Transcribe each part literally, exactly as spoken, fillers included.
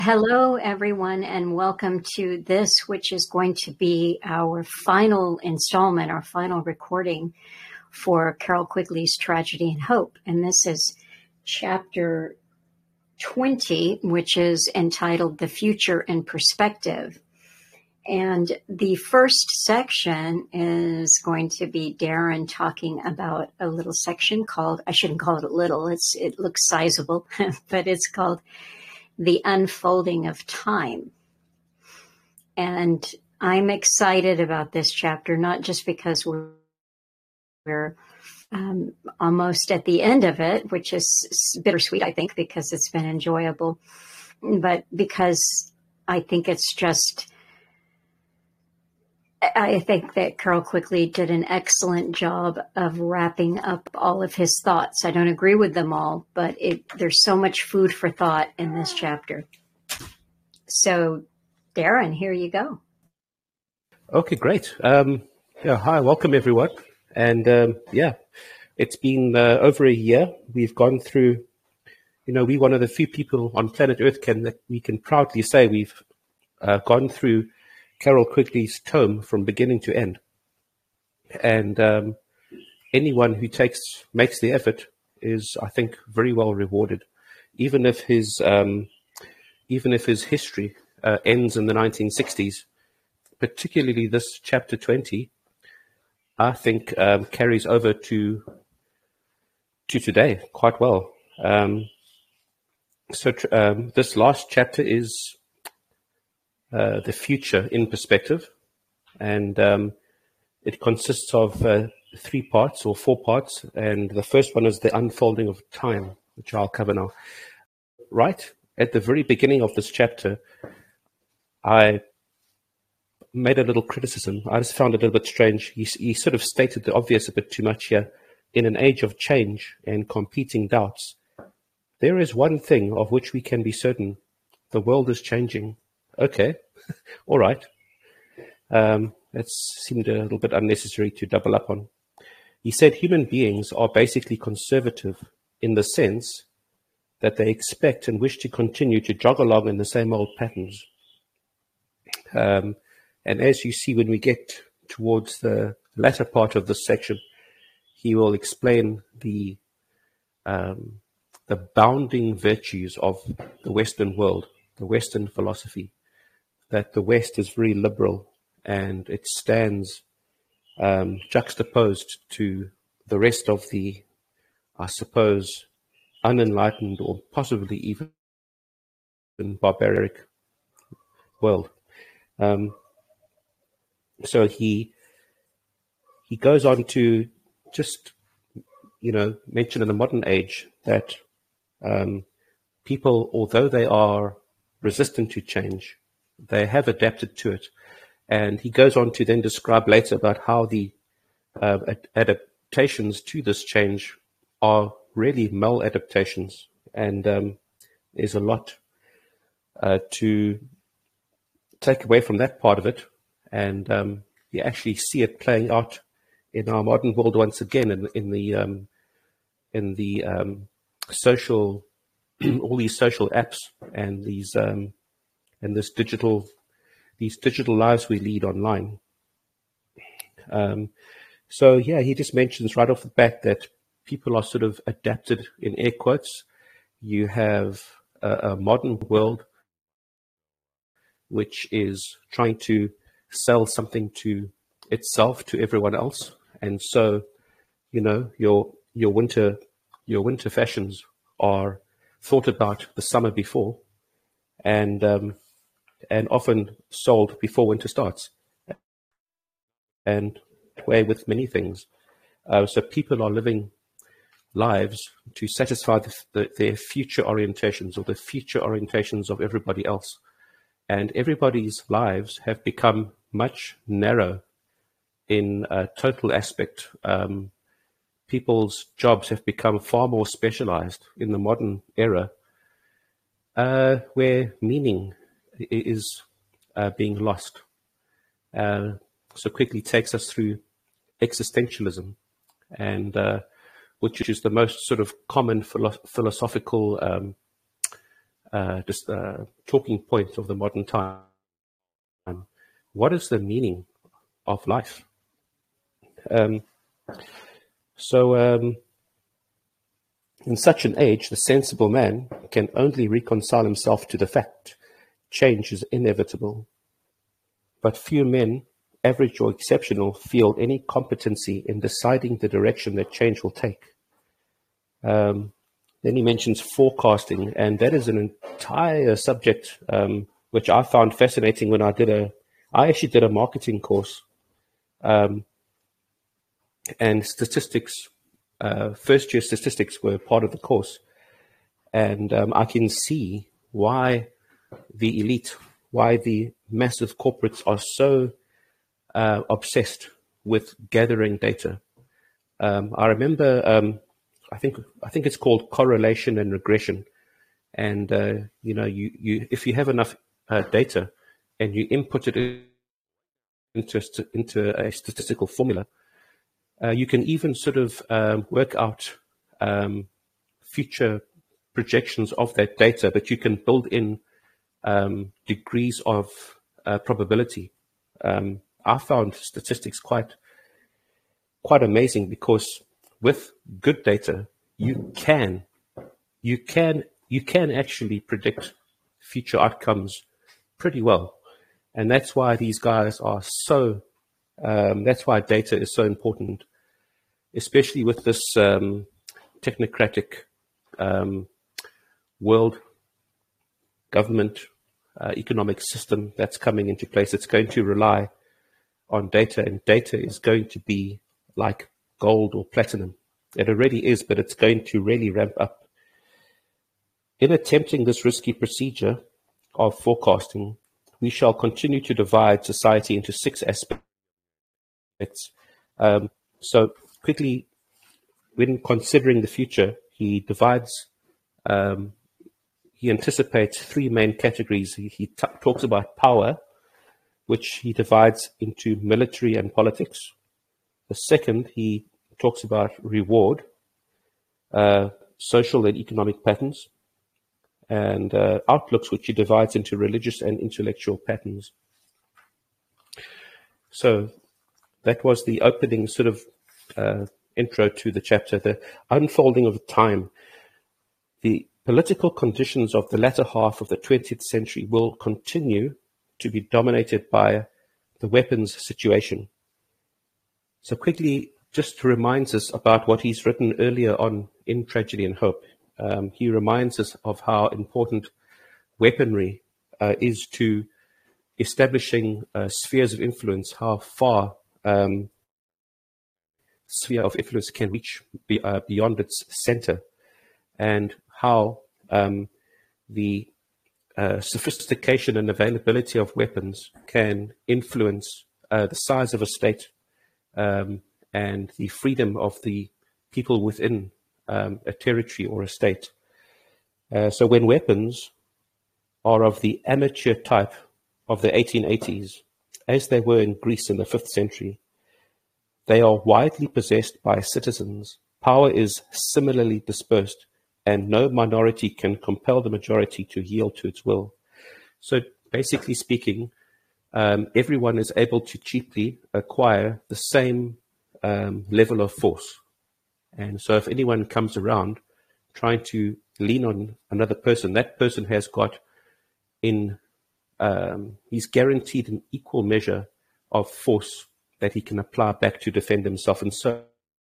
Hello, everyone, and welcome to this, which is going to be our final installment, our final recording for Carroll Quigley's Tragedy and Hope. And this is chapter twenty, which is entitled The Future in Perspective. And the first section is going to be Darren talking about a little section called, I shouldn't call it a little, it's it looks sizable, but it's called The Unfolding of Time. And I'm excited about this chapter, not just because we're, we're um, almost at the end of it, which is bittersweet, I think, because it's been enjoyable, but because I think it's just, I think that Carroll Quigley did an excellent job of wrapping up all of his thoughts. I don't agree with them all, but it, there's so much food for thought in this chapter. So, Darren, here you go. Okay, great. Um, yeah, hi, welcome everyone. And um, yeah, it's been uh, over a year. We've gone through, you know, we're one of the few people on planet Earth can that we can proudly say we've uh, gone through Carroll Quigley's tome from beginning to end. And um, anyone who takes makes the effort is, I think, very well rewarded, even if his um, even if his history uh, ends in the nineteen sixties. Particularly this chapter twenty, I think um, carries over to to today quite well. Um, so tr- um, this last chapter is uh, the future in perspective, and um, it consists of uh, three parts or four parts, and the first one is the unfolding of time, which I'll cover now. Right at the very beginning of this chapter, I made a little criticism. I just found it a little bit strange. He, he sort of stated the obvious a bit too much here. In an age of change and competing doubts, there is one thing of which we can be certain. The world is changing. Okay, all right. Um, that seemed a little bit unnecessary to double up on. He said human beings are basically conservative in the sense that they expect and wish to continue to jog along in the same old patterns. Um, And as you see, when we get towards the latter part of this section, he will explain the um, the bounding virtues of the Western world, the Western philosophy, that the West is very liberal and it stands um, juxtaposed to the rest of the, I suppose, unenlightened or possibly even barbaric world. Um, So he he goes on to just, you know, mention in the modern age that um, people, although they are resistant to change, they have adapted to it. And he goes on to then describe later about how the uh, ad- adaptations to this change are really maladaptations. And um, there's a lot uh, to take away from that part of it. And um, you actually see it playing out in our modern world once again in, in the um, in the um, social, all these social apps and these um, and this digital these digital lives we lead online. Um, so yeah, he just mentions right off the bat that people are sort of adapted in air quotes. You have a, a modern world which is trying to sell something to itself, to everyone else. And so, you know, your your winter your winter fashions are thought about the summer before and um, and often sold before winter starts. And way with many things. Uh, so people are living lives to satisfy the, the, their future orientations or the future orientations of everybody else. And everybody's lives have become much narrow in a total aspect. Um, people's jobs have become far more specialized in the modern era, uh, where meaning is uh, being lost. Uh, so quickly takes us through existentialism, and uh, which is the most sort of common philo- philosophical um, uh, just, uh, talking point of the modern time. What is the meaning of life? Um, so, um, in such an age, the sensible man can only reconcile himself to the fact change is inevitable. But few men, average or exceptional, feel any competency in deciding the direction that change will take. Um, then he mentions forecasting, and that is an entire subject um, which I found fascinating when I did a, I actually did a marketing course, um, and statistics, uh, first year statistics were part of the course. And um, I can see why the elite, why the massive corporates are so uh, obsessed with gathering data. Um, I remember, um, I think I think it's called correlation and regression. And uh, you know, you, you if you have enough uh, data and you input it into a, into a statistical formula, uh, you can even sort of um, work out um, future projections of that data, but you can build in um, degrees of uh, probability. Um, I found statistics quite quite amazing, because with good data, you can you can you can actually predict future outcomes pretty well, and that's why these guys are so. Um, that's why data is so important, especially with this um, technocratic um, world government uh, economic system that's coming into place. It's going to rely on data, and data is going to be like gold or platinum. It already is, but it's going to really ramp up. In attempting this risky procedure of forecasting, we shall continue to divide society into six aspects. Um, so quickly, when considering the future, he divides, um, he anticipates three main categories. He, he t- talks about power, which he divides into military and politics. The second, he talks about reward, uh, social and economic patterns, and uh, outlooks, which he divides into religious and intellectual patterns. So that was the opening sort of uh, intro to the chapter, the unfolding of time. The political conditions of the latter half of the twentieth century will continue to be dominated by the weapons situation. So quickly, just reminds us about what he's written earlier on in Tragedy and Hope. Um, he reminds us of how important weaponry uh, is to establishing uh, spheres of influence, how far um, sphere of influence can reach be, uh, beyond its center, and how um, the uh, sophistication and availability of weapons can influence uh, the size of a state um, and the freedom of the people within um, a territory or a state. Uh, so when weapons are of the amateur type of the eighteen eighties, as they were in Greece in the fifth century, they are widely possessed by citizens. Power is similarly dispersed, and no minority can compel the majority to yield to its will. So basically speaking, um, everyone is able to cheaply acquire the same um, level of force. And so if anyone comes around trying to lean on another person, that person has got in, um, he's guaranteed an equal measure of force that he can apply back to defend himself. And so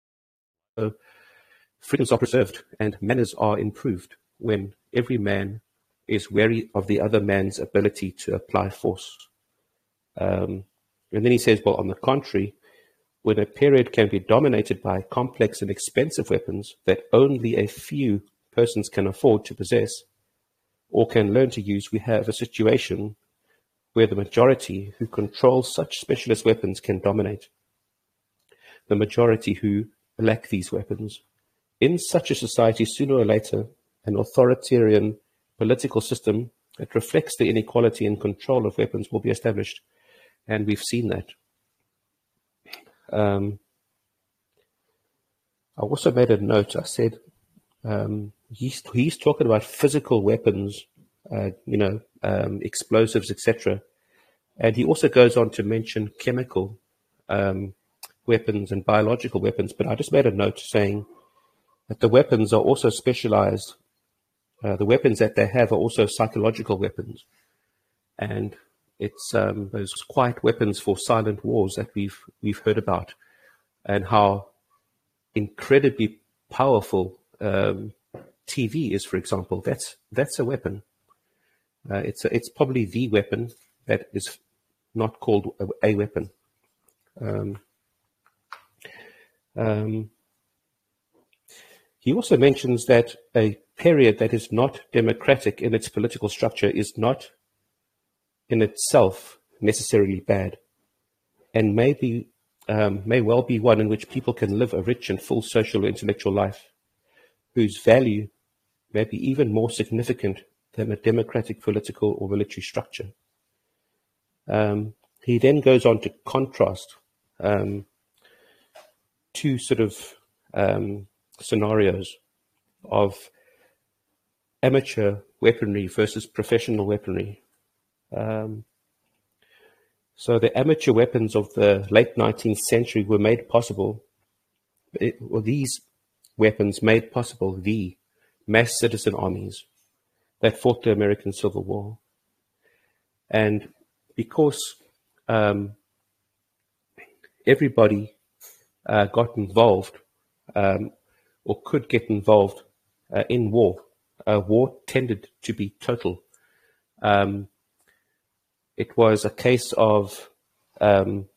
freedoms are preserved and manners are improved when every man is wary of the other man's ability to apply force. Um, and then he says, well, on the contrary, when a period can be dominated by complex and expensive weapons that only a few persons can afford to possess or can learn to use, we have a situation where the majority who control such specialist weapons can dominate the majority who lack these weapons. In such a society, sooner or later, an authoritarian political system that reflects the inequality and control of weapons will be established. And we've seen that. Um, I also made a note. I said, um, he's, he's talking about physical weapons uh, you know, um, explosives, et cetera. And he also goes on to mention chemical um, weapons and biological weapons. But I just made a note saying that the weapons are also specialized. Uh, the weapons that they have are also psychological weapons. And it's um, those quiet weapons for silent wars that we've we've heard about, and how incredibly powerful um, T V is, for example. That's that's a weapon. Uh, it's a, it's probably the weapon that is not called a, a weapon. Um, um, he also mentions that a period that is not democratic in its political structure is not in itself necessarily bad, and may be, um, may well be one in which people can live a rich and full social or intellectual life, whose value may be even more significant than a democratic political or military structure. Um, he then goes on to contrast um, two sort of um, scenarios of amateur weaponry versus professional weaponry. Um, so the amateur weapons of the late nineteenth century were made possible, it, well, these weapons made possible the mass citizen armies that fought the American Civil War. And because um, everybody uh, got involved um, or could get involved uh, in war, uh, war tended to be total. Um, it was a case of, um,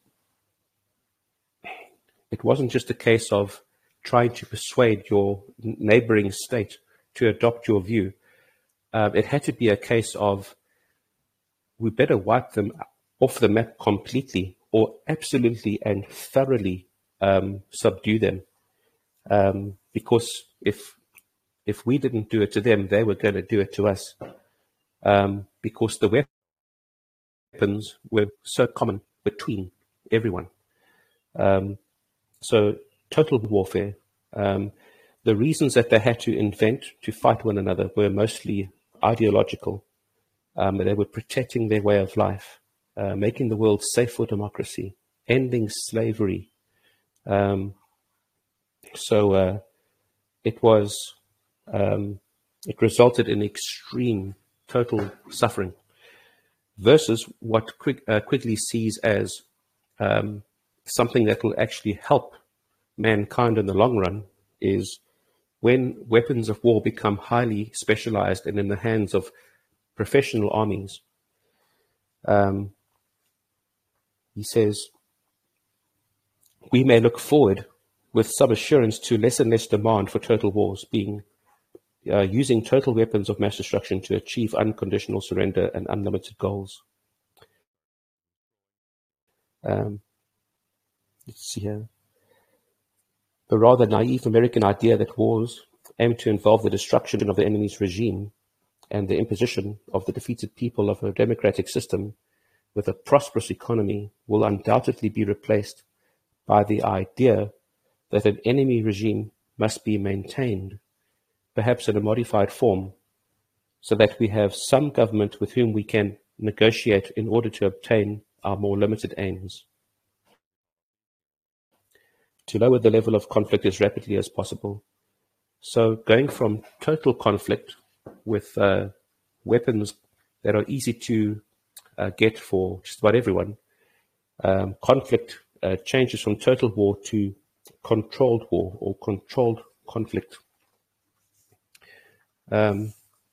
it wasn't just a case of trying to persuade your neighboring state to adopt your view. Uh, it had to be a case of, we better wipe them off the map completely, or absolutely and thoroughly um, subdue them. Um, because if if we didn't do it to them, they were going to do it to us. Um, because the weapons were so common between everyone. Um, so total warfare. Um, the reasons that they had to invent to fight one another were mostly ideological. Um, they were protecting their way of life, uh, making the world safe for democracy, ending slavery. Um, so uh, it was, um, it resulted in extreme total suffering, versus what Quig, uh, Quigley sees as um, something that will actually help mankind in the long run, is when weapons of war become highly specialized and in the hands of professional armies. Um, he says, we may look forward with some assurance to less and less demand for total wars, being uh, using total weapons of mass destruction to achieve unconditional surrender and unlimited goals. Um, let's see here. The rather naive American idea that wars aim to involve the destruction of the enemy's regime and the imposition of the defeated people of a democratic system with a prosperous economy will undoubtedly be replaced by the idea that an enemy regime must be maintained, perhaps in a modified form, so that we have some government with whom we can negotiate in order to obtain our more limited aims. To lower the level of conflict as rapidly as possible. So going from total conflict with uh, weapons that are easy to uh, get for just about everyone, um, conflict uh, changes from total war to controlled war or controlled conflict. Um,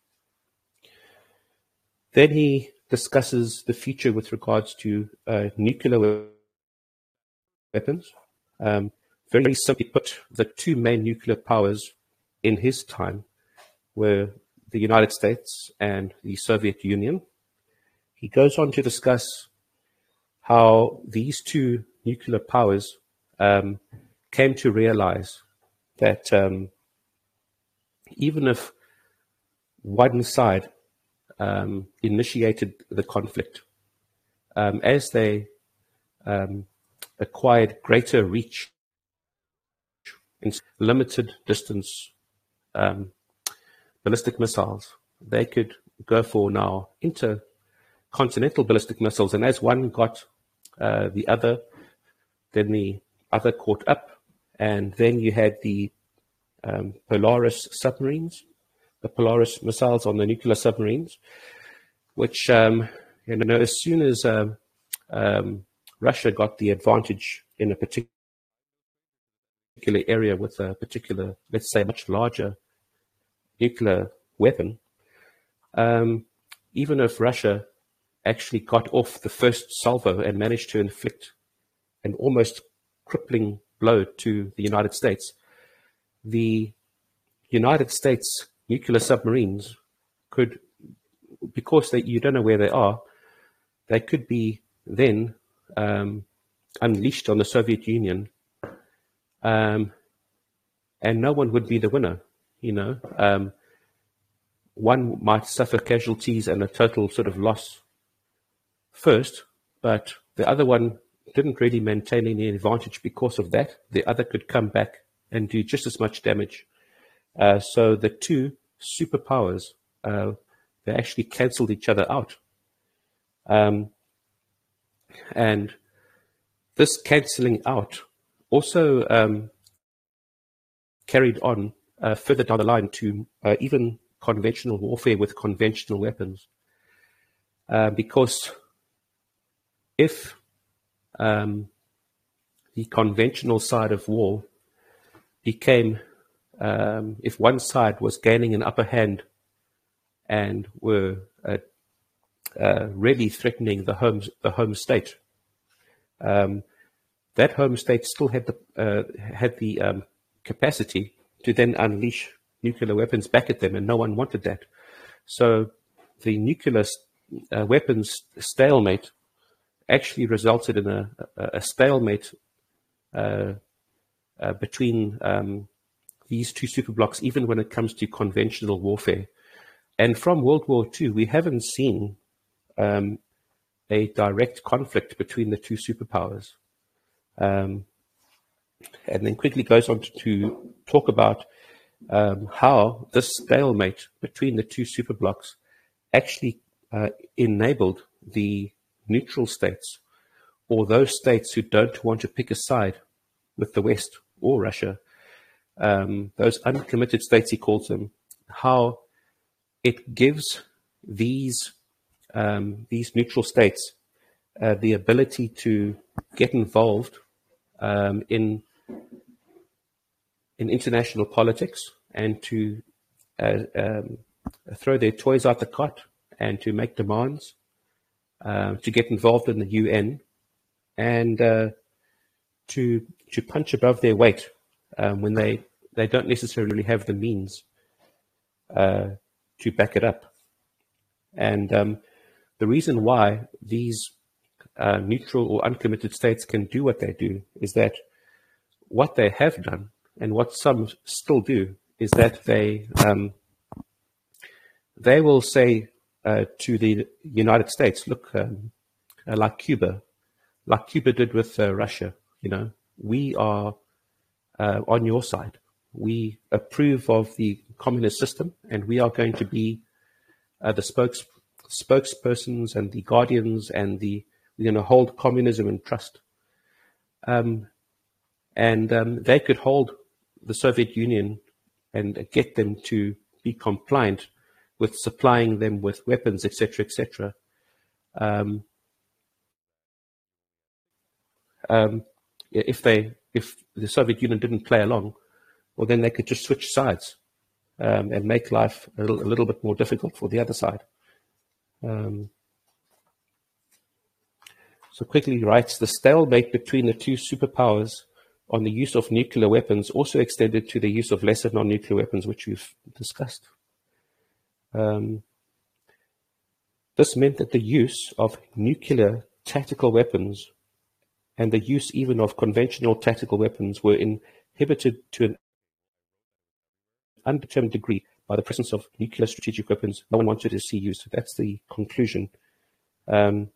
then he discusses the future with regards to uh, nuclear weapons. Um, very simply put, the two main nuclear powers in his time were the United States and the Soviet Union. He goes on to discuss how these two nuclear powers um, came to realize that um, even if one side um, initiated the conflict, um, as they um, acquired greater reach in limited distance um, ballistic missiles, they could go for now intercontinental ballistic missiles. And as one got uh, the other, then the other caught up. And then you had the um, Polaris submarines, the Polaris missiles on the nuclear submarines, which, um, you know, as soon as um, um, Russia got the advantage in a particular area with a particular, let's say, much larger nuclear weapon, um, even if Russia actually got off the first salvo and managed to inflict an almost crippling blow to the United States, the United States nuclear submarines could, because they, you don't know where they are, they could be then um, unleashed on the Soviet Union, um, and no one would be the winner. You know, um, one might suffer casualties and a total sort of loss first, but the other one didn't really maintain any advantage because of that. The other could come back and do just as much damage. Uh, so the two superpowers, uh, they actually cancelled each other out. Um, and this cancelling out also um, carried on uh, further down the line to uh, even conventional warfare with conventional weapons. Uh, because if um, the conventional side of war became, um, if one side was gaining an upper hand and were uh, uh, really threatening the home, the home state, um, that home state still had the, uh, had the um, capacity to then unleash nuclear weapons back at them, and no one wanted that. So the nuclear uh, weapons stalemate actually resulted in a, a, a stalemate uh, uh, between um, these two superblocks, even when it comes to conventional warfare. And from World War Two, we haven't seen um, a direct conflict between the two superpowers. Um, and then quickly goes on to, to talk about um, how this stalemate between the two superblocks actually uh, enabled the neutral states, or those states who don't want to pick a side with the West or Russia, um, those uncommitted states, he calls them, how it gives these um, these neutral states uh, the ability to get involved um, in in international politics and to uh, um, throw their toys out the cot and to make demands, uh, to get involved in the U N, and uh, to to punch above their weight um, when they, they don't necessarily have the means uh, to back it up. And um, the reason why these uh, neutral or uncommitted states can do what they do is that what they have done, and what some still do, is that they um, they will say uh, to the United States, look, um, uh, like Cuba, like Cuba did with uh, Russia, you know, we are uh, on your side. We approve of the communist system, and we are going to be uh, the spokes, spokespersons and the guardians, and the we're going to hold communism in trust. Um, and um, they could hold the Soviet Union and get them to be compliant with supplying them with weapons, et cetera, et cetera. Um, um, if they, if the Soviet Union didn't play along, well, then they could just switch sides um, and make life a little, a little bit more difficult for the other side. Um, so quickly writes, the stalemate between the two superpowers on the use of nuclear weapons also extended to the use of lesser non-nuclear weapons, which we've discussed. Um, this meant that the use of nuclear tactical weapons and the use even of conventional tactical weapons were inhibited to an undetermined degree by the presence of nuclear strategic weapons no one wanted to see used. That's the conclusion. Um,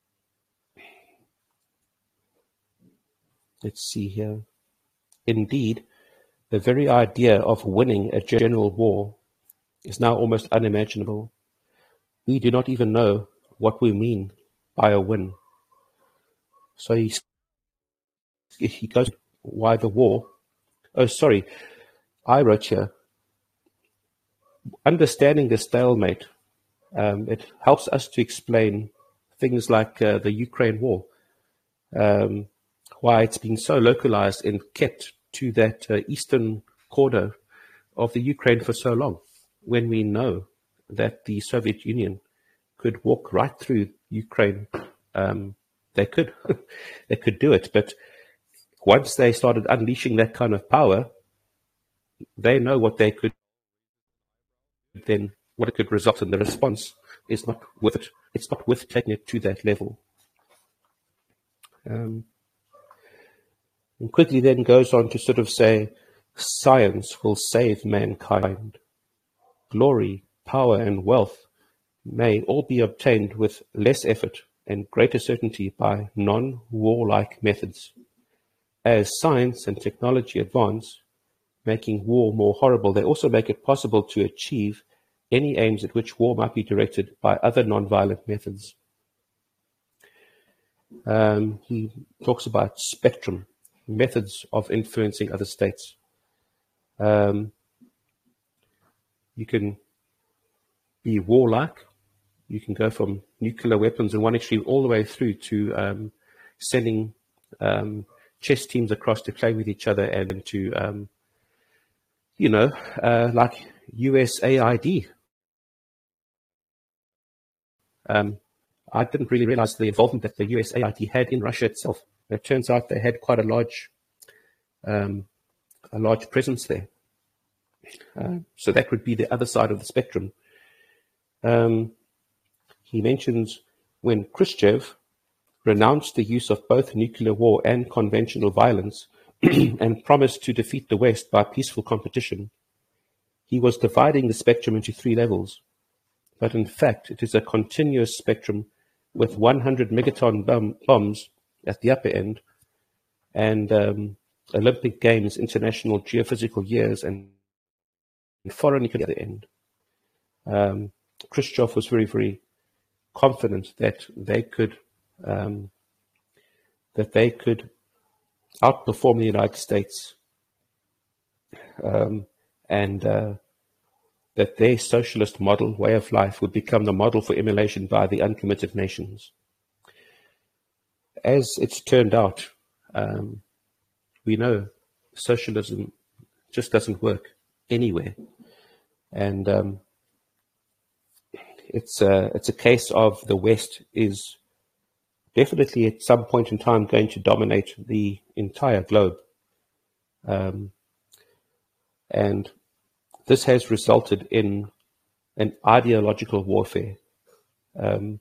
let's see here. Indeed, the very idea of winning a general war is now almost unimaginable. we do not even know what we mean by a win. So he, he goes, why the war? Oh, sorry, I wrote here, understanding the stalemate, um, it helps us to explain things like uh, the Ukraine war, um, why it's been so localized and kept to that uh, eastern corner of the Ukraine for so long, when we know that the Soviet Union could walk right through Ukraine. Um, they could, they could do it, but once they started unleashing that kind of power, they know what they could then, what it could result in. The response is not worth it. It's not worth taking it to that level. Um, and quickly then goes on to sort of say, science will save mankind. Glory, power, and wealth may all be obtained with less effort and greater certainty by non-warlike methods. As science and technology advance, making war more horrible, they also make it possible to achieve any aims at which war might be directed by other non-violent methods. Um, he talks about spectrum, methods of influencing other states. Um, you can be warlike. You can go from nuclear weapons in one extreme all the way through to um, sending um, chess teams across to play with each other and to, um, you know, uh, like U S A I D. Um, I didn't really realize the involvement that the U S A I D had in Russia itself. It turns out they had quite a large, um, a large presence there. Uh, so that would be the other side of the spectrum. Um, he mentions when Khrushchev renounced the use of both nuclear war and conventional violence and promised to defeat the West by peaceful competition, he was dividing the spectrum into three levels. But in fact, it is a continuous spectrum with one hundred megaton bom bombs at the upper end and um, Olympic Games, international geophysical years, and foreign economy at the end. Um, Khrushchev was very, very confident that they could um, that they could outperform the United States, um, and uh, that their socialist model, way of life, would become the model for emulation by the uncommitted nations. As it's turned out, um, we know socialism just doesn't work anywhere, and um, it's a, it's a case of the West is definitely at some point in time going to dominate the entire globe. Um, and this has resulted in an ideological warfare. Um,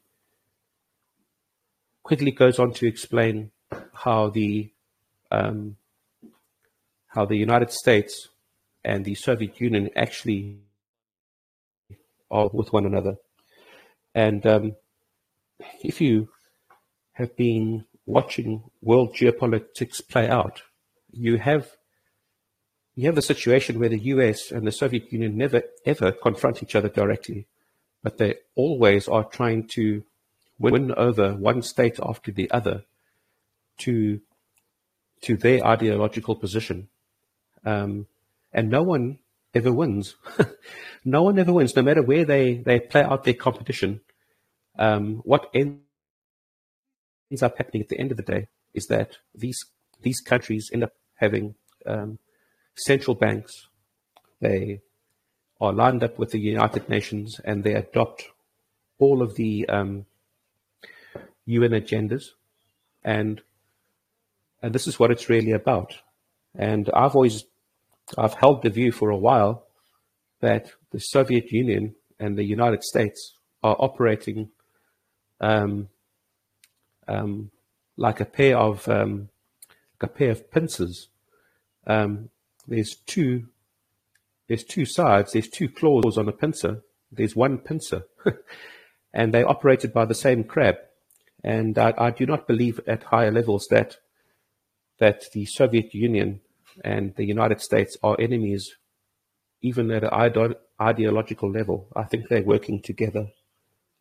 quickly goes on to explain how the um, how the United States and the Soviet Union actually are with one another. And um, if you have been watching world geopolitics play out, you have you have the situation where the U S and the Soviet Union never ever confront each other directly, but they always are trying to win over one state after the other to to their ideological position. Um, and no one ever wins. No one ever wins, no matter where they, they play out their competition. Um, what ends up happening at the end of the day is that these these countries end up having um, central banks. They are lined up with the United Nations and they adopt all of the um, U N agendas, and and this is what it's really about. And I've always I've held the view for a while that the Soviet Union and the United States are operating um, um, like a pair of um, like a pair of pincers. Um, there's two there's two sides. There's two claws on a pincer. There's one pincer, and they're operated by the same crab. And I, I do not believe at higher levels that that the Soviet Union and the United States are enemies, even at an ide ideological level. I think they're working together.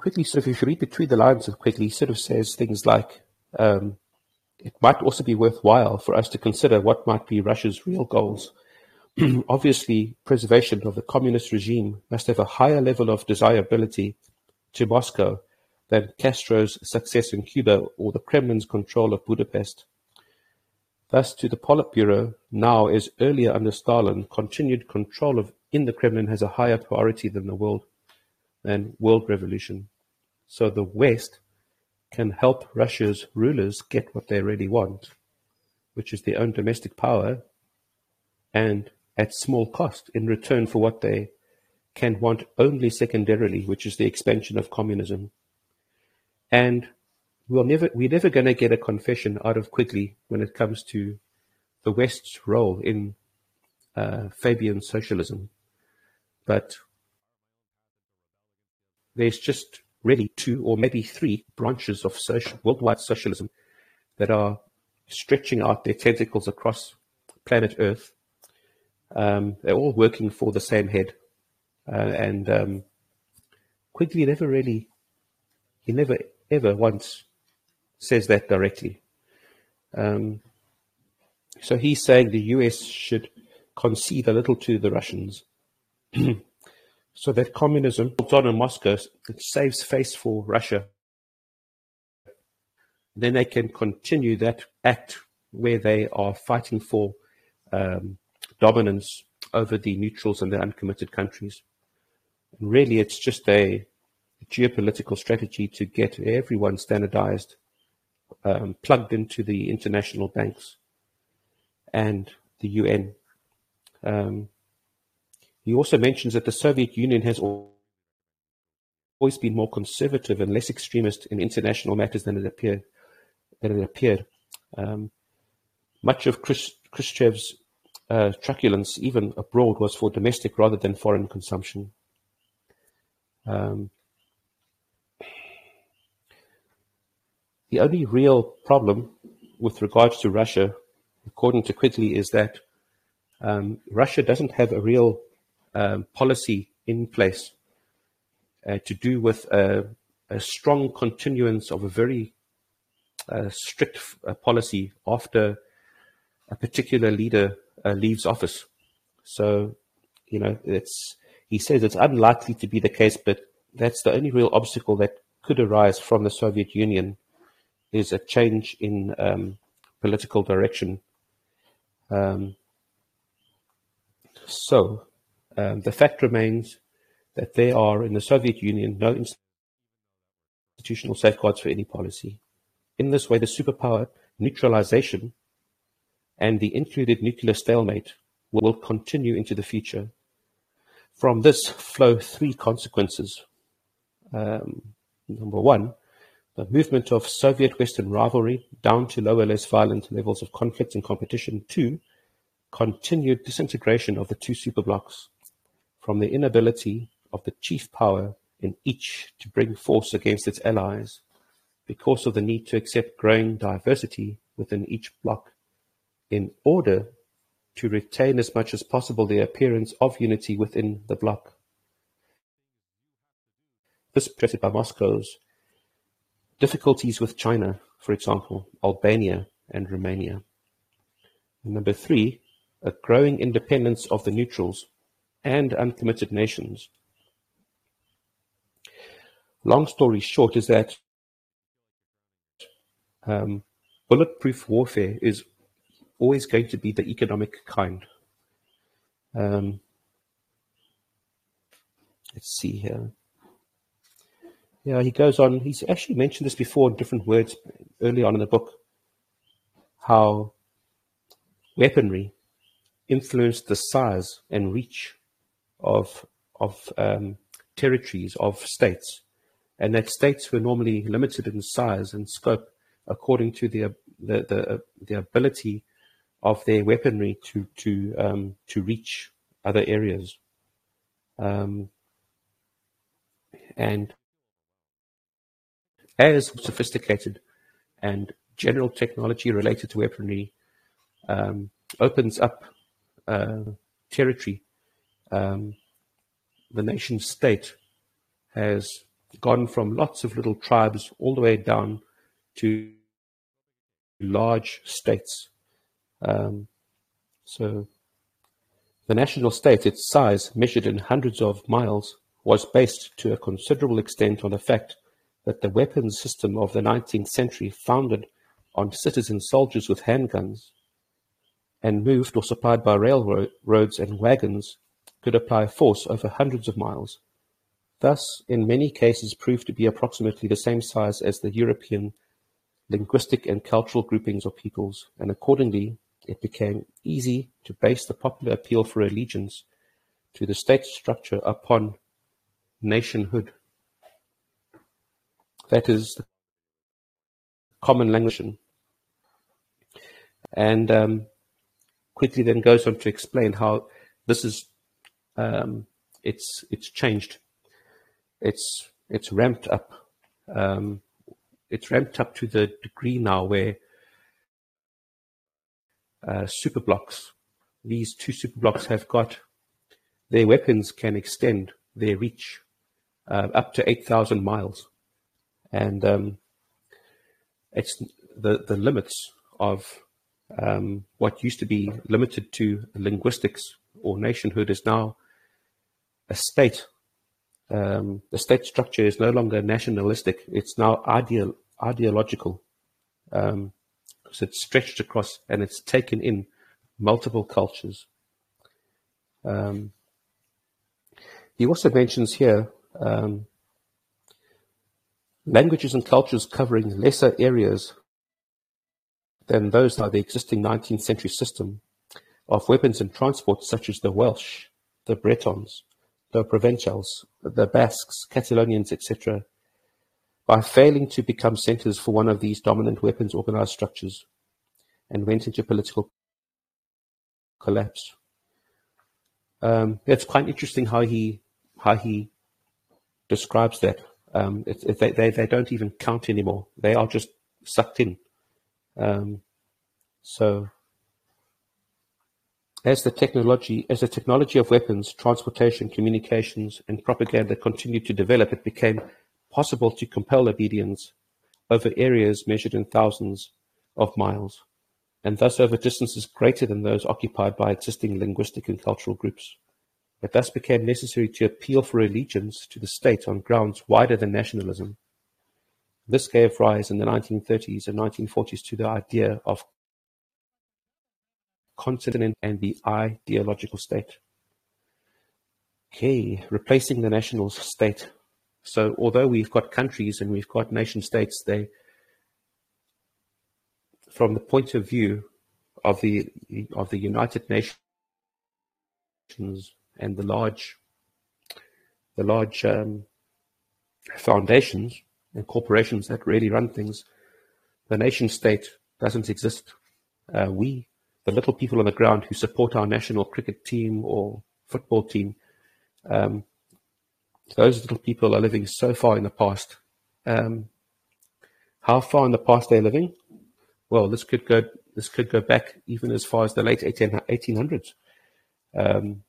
Quigley, sort of, if you read between the lines of Quigley, sort of says things like, um, it might also be worthwhile for us to consider what might be Russia's real goals. Obviously, preservation of the communist regime must have a higher level of desirability to Moscow than Castro's success in Cuba or the Kremlin's control of Budapest. Thus, to the Politburo, now as earlier under Stalin, continued control of in the Kremlin has a higher priority than the world than world revolution. So the West can help Russia's rulers get what they really want, which is their own domestic power, and at small cost in return for what they can want only secondarily, which is the expansion of communism. And we'll never, we're never going to get a confession out of Quigley when it comes to the West's role in uh, Fabian socialism. But there's just really two or maybe three branches of social, worldwide socialism that are stretching out their tentacles across planet Earth. Um, they're all working for the same head. Uh, and um, Quigley never really, he never ever once says that directly. Um, so he's saying the U S should concede a little to the Russians so that communism holds on in Moscow, it saves face for Russia. Then they can continue that act where they are fighting for um, dominance over the neutrals and the uncommitted countries. And really, it's just a geopolitical strategy to get everyone standardized, um, plugged into the international banks and the U N. Um, he also mentions that the Soviet Union has always been more conservative and less extremist in international matters than it appeared. Than it appeared. Um, much of Khrush- Khrushchev's uh, truculence, even abroad, was for domestic rather than foreign consumption. Um, the only real problem with regards to Russia, according to Quigley, is that um, Russia doesn't have a real um, policy in place uh, to do with a, a strong continuance of a very uh, strict uh, policy after a particular leader uh, leaves office. So, you know, it's he says it's unlikely to be the case, but that's the only real obstacle that could arise from the Soviet Union is a change in um, political direction. Um, so um, the fact remains that there are in the Soviet Union no institutional safeguards for any policy. In this way, the superpower neutralization and the included nuclear stalemate will continue into the future. From this flow three consequences. Um, number one, the movement of Soviet-Western rivalry down to lower, less violent levels of conflict and competition. Two, continued disintegration of the two superblocks from the inability of the chief power in each to bring force against its allies because of the need to accept growing diversity within each bloc in order to retain as much as possible the appearance of unity within the bloc. This is presented by Moscow's difficulties with China, for example, Albania and Romania. And number three, a growing independence of the neutrals and uncommitted nations. Long story short is that um, bulletproof warfare is always going to be the economic kind. Um, let's see here. Yeah, he goes on. He's actually mentioned this before in different words early on in the book, how weaponry influenced the size and reach of of um, territories, of states, and that states were normally limited in size and scope according to the the the, the ability of their weaponry to to um, to reach other areas, um, and as sophisticated and general technology related to weaponry um, opens up uh, territory, um, the nation state has gone from lots of little tribes all the way down to large states. Um, so the national state, its size, measured in hundreds of miles, was based to a considerable extent on the fact that the weapons system of the nineteenth century, founded on citizen soldiers with handguns and moved or supplied by railroads and wagons, could apply force over hundreds of miles, thus in many cases proved to be approximately the same size as the European linguistic and cultural groupings of peoples, and accordingly it became easy to base the popular appeal for allegiance to the state structure upon nationhood. That is the common language. And um, quickly then goes on to explain how this is, um, it's it's changed. It's it's ramped up. Um, it's ramped up to the degree now where uh, superblocks, these two superblocks have got, their weapons can extend their reach uh, up to eight thousand miles. And um, it's the, the limits of um, what used to be limited to linguistics or nationhood is now a state. Um, the state structure is no longer nationalistic. It's now ideal, ideological. Um, because it's stretched across and it's taken in multiple cultures. Um, he also mentions here um, languages and cultures covering lesser areas than those by the existing nineteenth century system of weapons and transport, such as the Welsh, the Bretons, the Provençals, the Basques, Catalonians, et cetera, by failing to become centers for one of these dominant weapons organized structures, and went into political collapse. Um, it's quite interesting how he how he describes that. Um, it, it, they, they they don't even count anymore. They are just sucked in. Um, so, as the technology as the technology of weapons, transportation, communications, and propaganda continued to develop, it became possible to compel obedience over areas measured in thousands of miles, and thus over distances greater than those occupied by existing linguistic and cultural groups. It thus became necessary to appeal for allegiance to the state on grounds wider than nationalism. This gave rise in the nineteen thirties and nineteen forties to the idea of continent and the ideological state. Okay, replacing the national state. So although we've got countries and we've got nation states, they, from the point of view of the of the United Nations and the large the large um, foundations and corporations that really run things, the nation state doesn't exist. Uh, we, the little people on the ground who support our national cricket team or football team, um, those little people are living so far in the past. Um, how far in the past they're living? Well, this could go this could go back even as far as the late eighteen hundreds. Um,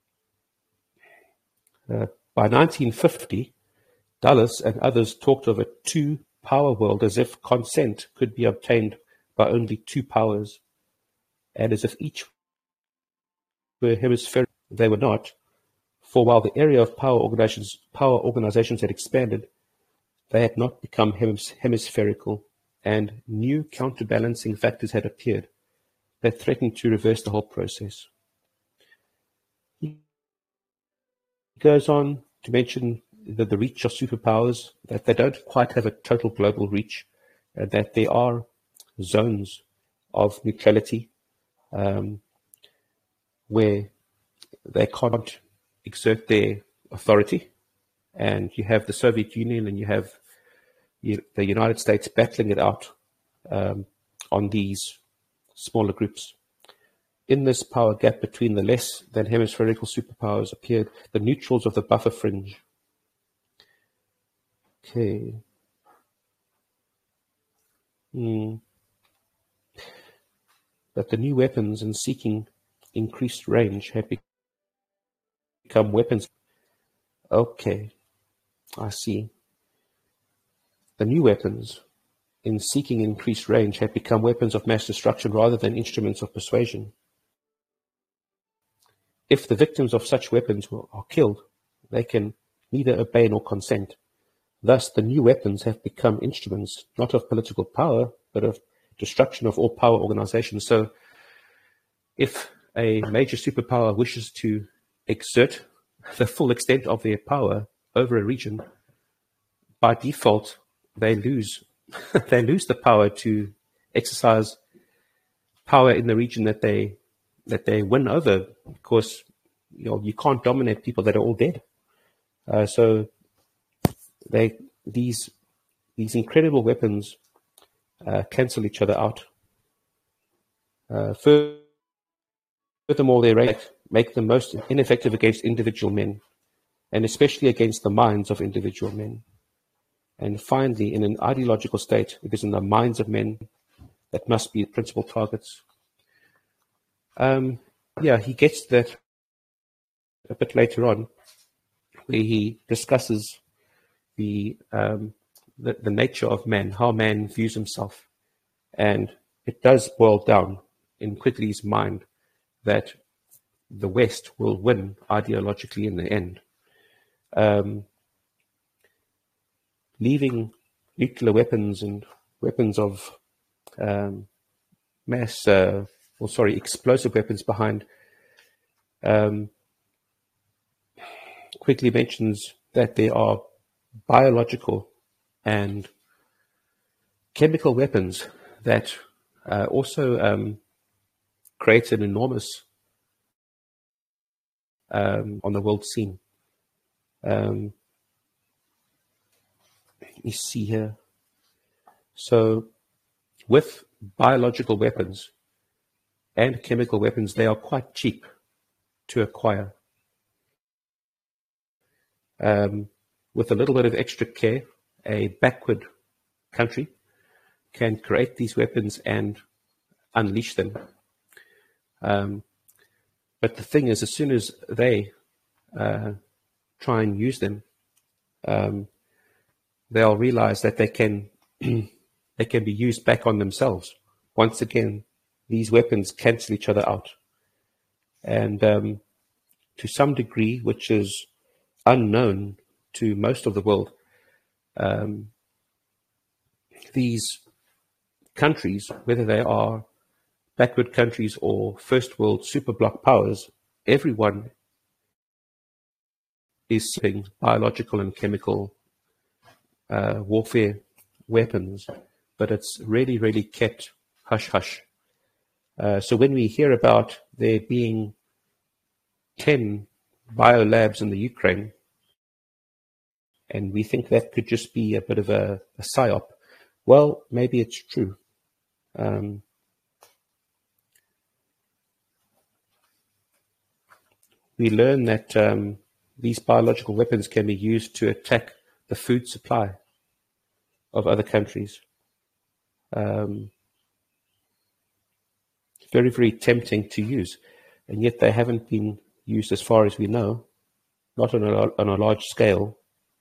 uh, by nineteen fifty, Dulles and others talked of a two-power world as if consent could be obtained by only two powers, and as if each were hemispheric. They were not, for while the area of power organizations, power organizations had expanded, they had not become hemis hemispherical, and new counterbalancing factors had appeared that threatened to reverse the whole process. He goes on to mention that the reach of superpowers, that they don't quite have a total global reach, and that there are zones of neutrality um, where they can't exert their authority. And you have the Soviet Union and you have the United States battling it out um, on these smaller groups. In this power gap between the less than hemispherical superpowers appeared the neutrals of the buffer fringe. Okay. Hmm. That the new weapons and seeking increased range had become weapons. Okay, I see. the new weapons, in seeking increased range, have become weapons of mass destruction rather than instruments of persuasion. If the victims of such weapons are killed, they can neither obey nor consent. Thus, the new weapons have become instruments not of political power, but of destruction of all power organizations. So, if a major superpower wishes to exert the full extent of their power over a region, by default, they lose they lose the power to exercise power in the region that they that they win over, because you know you can't dominate people that are all dead. Uh, so they these these incredible weapons uh, cancel each other out. Uh, furthermore, they make them most ineffective against individual men, and especially against the minds of individual men. And finally, in an ideological state, it is in the minds of men that must be principal targets. Um, yeah, he gets to that a bit later on, where he discusses the, um, the the nature of man, how man views himself, and it does boil down in Quigley's mind that the West will win ideologically in the end. Um, leaving nuclear weapons and weapons of um, mass, uh, or sorry, explosive weapons behind. Um, Quigley mentions that there are biological and chemical weapons that uh, also um, create an enormous um, on the world scene. Um, let me see here. So, with biological weapons and chemical weapons, they are quite cheap to acquire. Um, with a little bit of extra care, a backward country can create these weapons and unleash them. Um, but the thing is, as soon as they uh, try and use them, um, they'll realize that they can they can be used back on themselves. Once again, these weapons cancel each other out. And um, to some degree, which is unknown to most of the world, um, these countries, whether they are backward countries or first world superbloc powers, everyone is using biological and chemical uh, warfare weapons, but it's really, really kept hush-hush. Uh, so when we hear about there being ten biolabs in the Ukraine, and we think that could just be a bit of a, a psyop, well, maybe it's true. Um, we learn that um, these biological weapons can be used to attack the food supply of other countries. Um, very, very tempting to use, and yet they haven't been used as far as we know, not on a, on a large scale.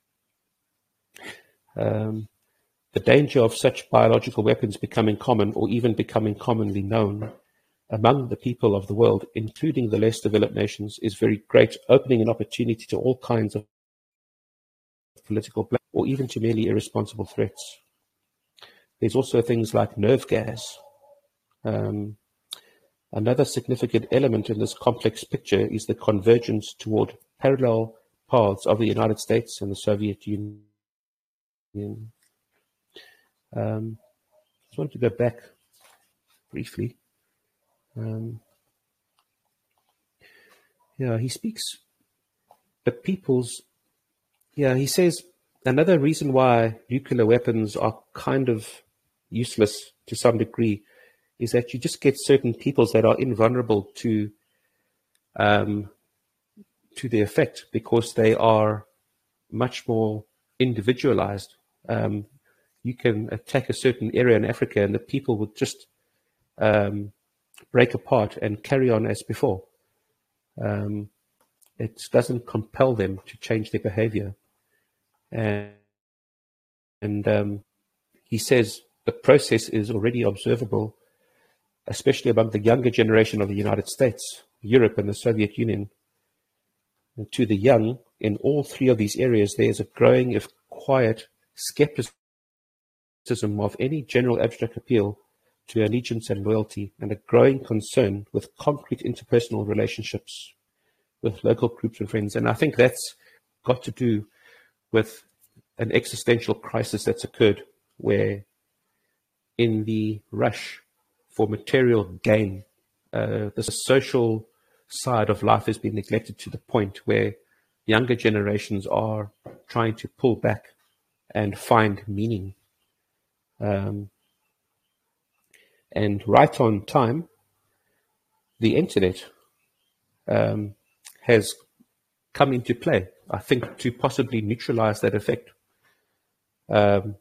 Um, the danger of such biological weapons becoming common, or even becoming commonly known among the people of the world, including the less developed nations, is very great, opening an opportunity to all kinds of political blame, or even to merely irresponsible threats. There's also things like nerve gas. Um, another significant element in this complex picture is the convergence toward parallel paths of the United States and the Soviet Union. Um, I just wanted to go back briefly. Um, yeah, he speaks the people's, yeah, he says another reason why nuclear weapons are kind of useless to some degree is that you just get certain peoples that are invulnerable to um, to the effect because they are much more individualized. Um, you can attack a certain area in Africa and the people will just um, break apart and carry on as before. Um, it doesn't compel them to change their behavior. And, and um, he says the process is already observable, especially among the younger generation of the United States, Europe, and the Soviet Union. And to the young, in all three of these areas, there is a growing, if quiet, skepticism of any general abstract appeal to allegiance and loyalty, and a growing concern with concrete interpersonal relationships with local groups and friends. And I think that's got to do with an existential crisis that's occurred, where in the rush for material gain, uh, the social side of life has been neglected to the point where younger generations are trying to pull back and find meaning. Um, and right on time, the internet um, has come into play, I think, to possibly neutralize that effect. Um,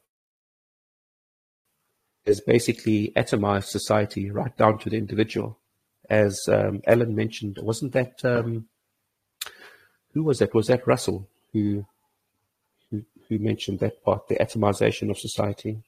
has basically atomized society right down to the individual. As um, Alan mentioned, wasn't that, um, who was that? Was that Russell who, who who mentioned that part, the atomization of society?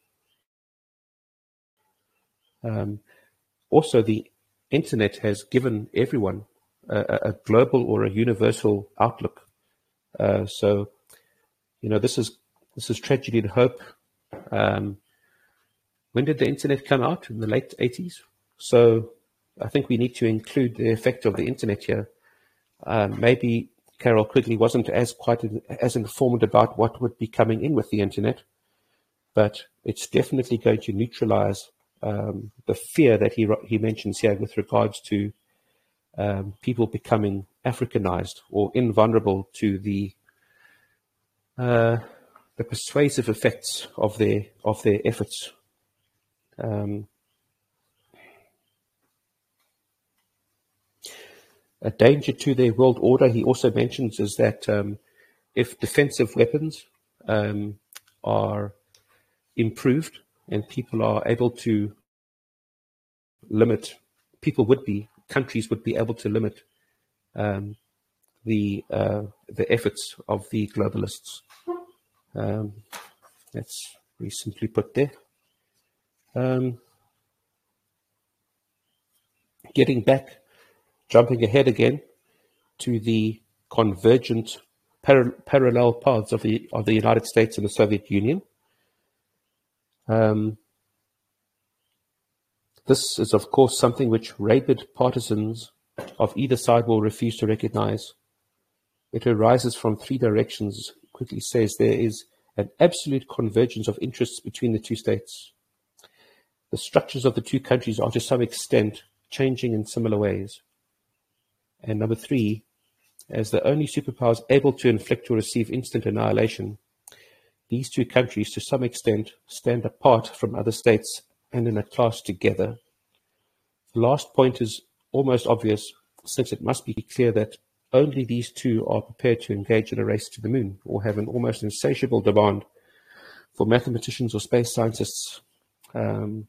Um, also, the internet has given everyone a, a global or a universal outlook. Uh, so, you know, this is this is tragedy and hope. Um, when did the internet come out? In the late eighties. So I think we need to include the effect of the internet here. Um, maybe Carroll Quigley wasn't as quite as informed about what would be coming in with the internet, but it's definitely going to neutralize um, the fear that he he mentions here with regards to um, people becoming Africanized or invulnerable to the uh, the persuasive effects of their of their efforts. Um, a danger to their world order, he also mentions, is that um, if defensive weapons um, are improved and people are able to limit, people would be, countries would be able to limit um, the uh, the efforts of the globalists. Um, that's very simply put there. Um, getting back, jumping ahead again to the convergent par parallel paths of the of the United States and the Soviet Union. Um, this is, of course, something which rabid partisans of either side will refuse to recognize. It arises from three directions. Quickly says there is an absolute convergence of interests between the two states. The structures of the two countries are to some extent changing in similar ways. And number three, as the only superpowers able to inflict or receive instant annihilation, these two countries to some extent stand apart from other states and in a class together. The last point is almost obvious, since it must be clear that only these two are prepared to engage in a race to the moon, or have an almost insatiable demand for mathematicians or space scientists. Um,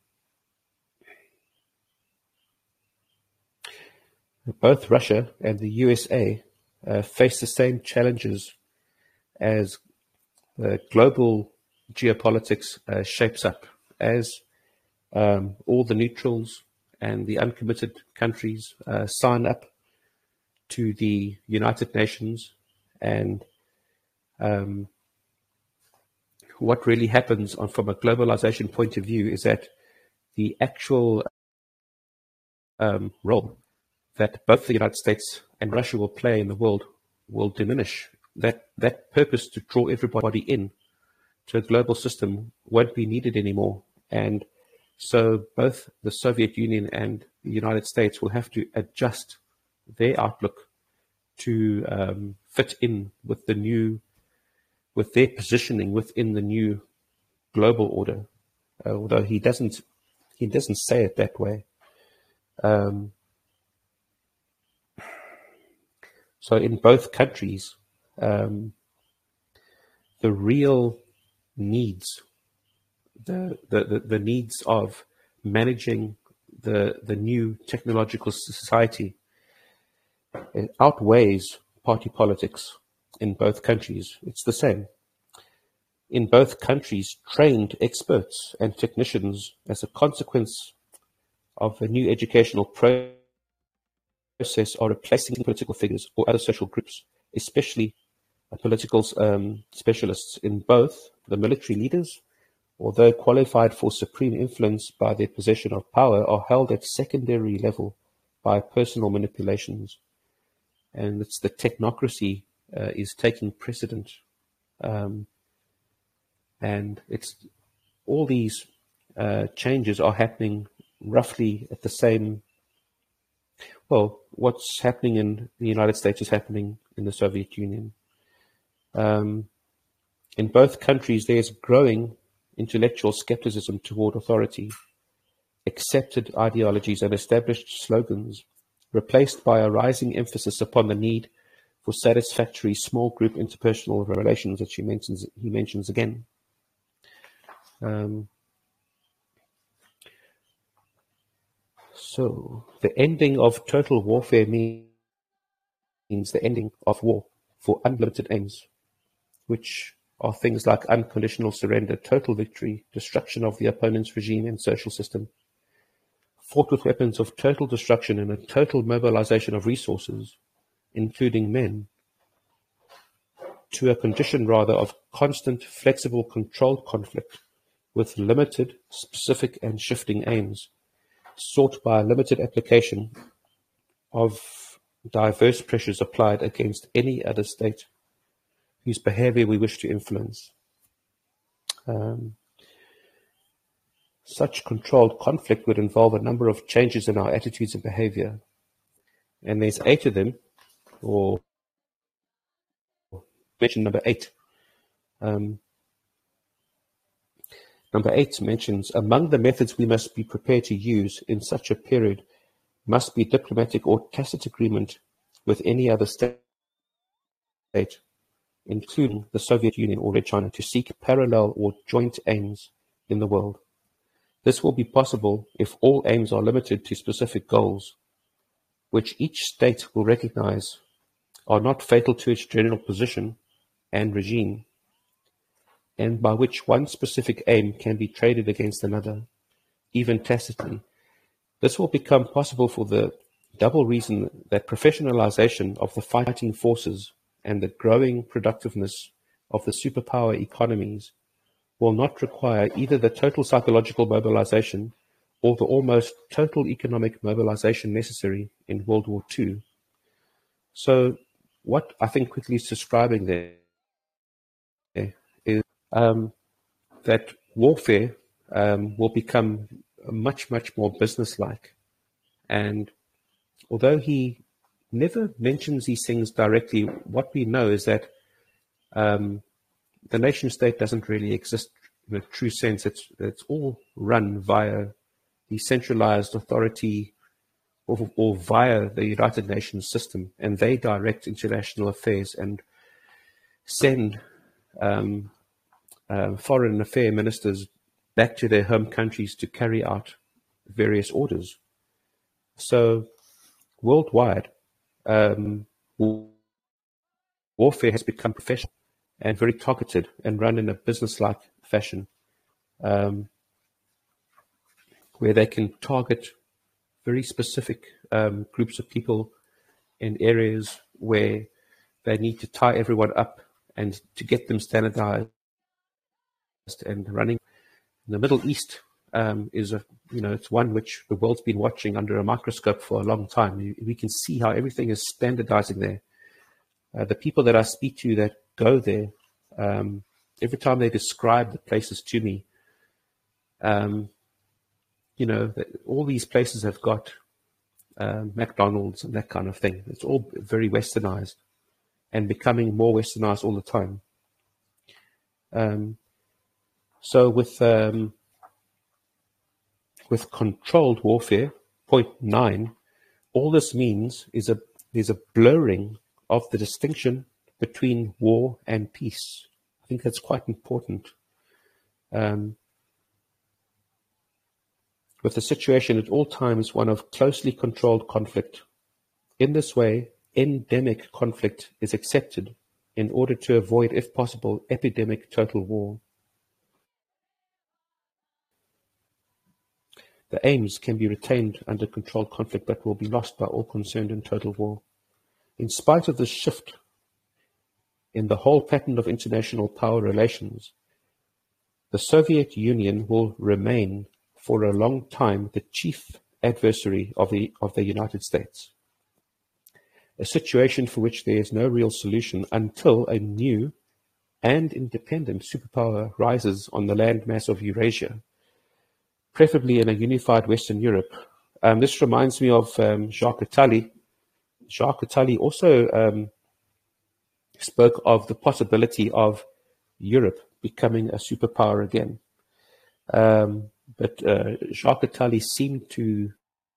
both Russia and the U S A uh, face the same challenges as the global geopolitics uh, shapes up, as um, all the neutrals and the uncommitted countries uh, sign up to the United Nations. And um, what really happens on, from a globalization point of view, is that the actual um, role that both the United States and Russia will play in the world will diminish. That that purpose to draw everybody in to a global system won't be needed anymore. And so both the Soviet Union and the United States will have to adjust their outlook to um, fit in with the new, with their positioning within the new global order. Uh, although he doesn't, he doesn't say it that way. Um, so in both countries, um, the real needs, the, the, the, the needs of managing the, the new technological society, it outweighs party politics in both countries. It's the same. in both countries trained experts and technicians as a consequence of a new educational process are replacing political figures or other social groups, especially political um, specialists in both the military leaders, although qualified for supreme influence by their possession of power, are held at secondary level by personal manipulations. And it's the technocracy uh, is taking precedent. Um, and it's all these uh, changes are happening roughly at the same, well, what's happening in the United States is happening in the Soviet Union. Um, in both countries, there's growing intellectual skepticism toward authority, accepted ideologies and established slogans, replaced by a rising emphasis upon the need for satisfactory small group interpersonal relations that she mentions, he mentions again. Um, so, the ending of total warfare means the ending of war for unlimited aims, which are things like unconditional surrender, total victory, destruction of the opponent's regime and social system, fought with weapons of total destruction and a total mobilization of resources, including men, to a condition rather of constant, flexible, controlled conflict with limited, specific and shifting aims, sought by a limited application of diverse pressures applied against any other state whose behavior we wish to influence. Um, such controlled conflict would involve a number of changes in our attitudes and behavior. And there's eight of them, or mention number eight. Um, number eight mentions, among the methods we must be prepared to use in such a period must be diplomatic or tacit agreement with any other state, including the Soviet Union or Red China, to seek parallel or joint aims in the world. This will be possible if all aims are limited to specific goals, which each state will recognize are not fatal to its general position and regime, and by which one specific aim can be traded against another, even tacitly. This will become possible for the double reason that professionalization of the fighting forces and the growing productiveness of the superpower economies will not require either the total psychological mobilization or the almost total economic mobilization necessary in World War Two. So what I think quickly is describing there is um, that warfare um, will become much, much more business-like. And although he never mentions these things directly, what we know is that um, the nation state doesn't really exist in a true sense. It's, it's all run via the centralized authority or, or via the United Nations system, and they direct international affairs and send um, uh, foreign affairs ministers back to their home countries to carry out various orders. So worldwide, um, warfare has become professional and very targeted and run in a business-like fashion, um, where they can target very specific um, groups of people in areas where they need to tie everyone up and to get them standardized and running. The Middle East um, is a, you know, it's one which the world's been watching under a microscope for a long time. We can see how everything is standardizing there. Uh, the people that I speak to that go there, um, every time they describe the places to me, um, you know, all these places have got uh, McDonald's and that kind of thing. It's all very westernized and becoming more westernized all the time. Um, so with um, with controlled warfare, point nine, all this means is a there's a blurring of the distinction between war and peace. I think that's quite important. Um, with the situation at all times one of closely controlled conflict. In this way, endemic conflict is accepted in order to avoid, if possible, epidemic total war. The aims can be retained under controlled conflict, but will be lost by all concerned in total war. In spite of this shift in the whole pattern of international power relations, the Soviet Union will remain for a long time the chief adversary of the, of the United States, a situation for which there is no real solution until a new and independent superpower rises on the landmass of Eurasia, preferably in a unified Western Europe. Um, this reminds me of um, Jacques Attali. Jacques Attali also um, spoke of the possibility of Europe becoming a superpower again. Um, but uh, Jacques Attali seemed to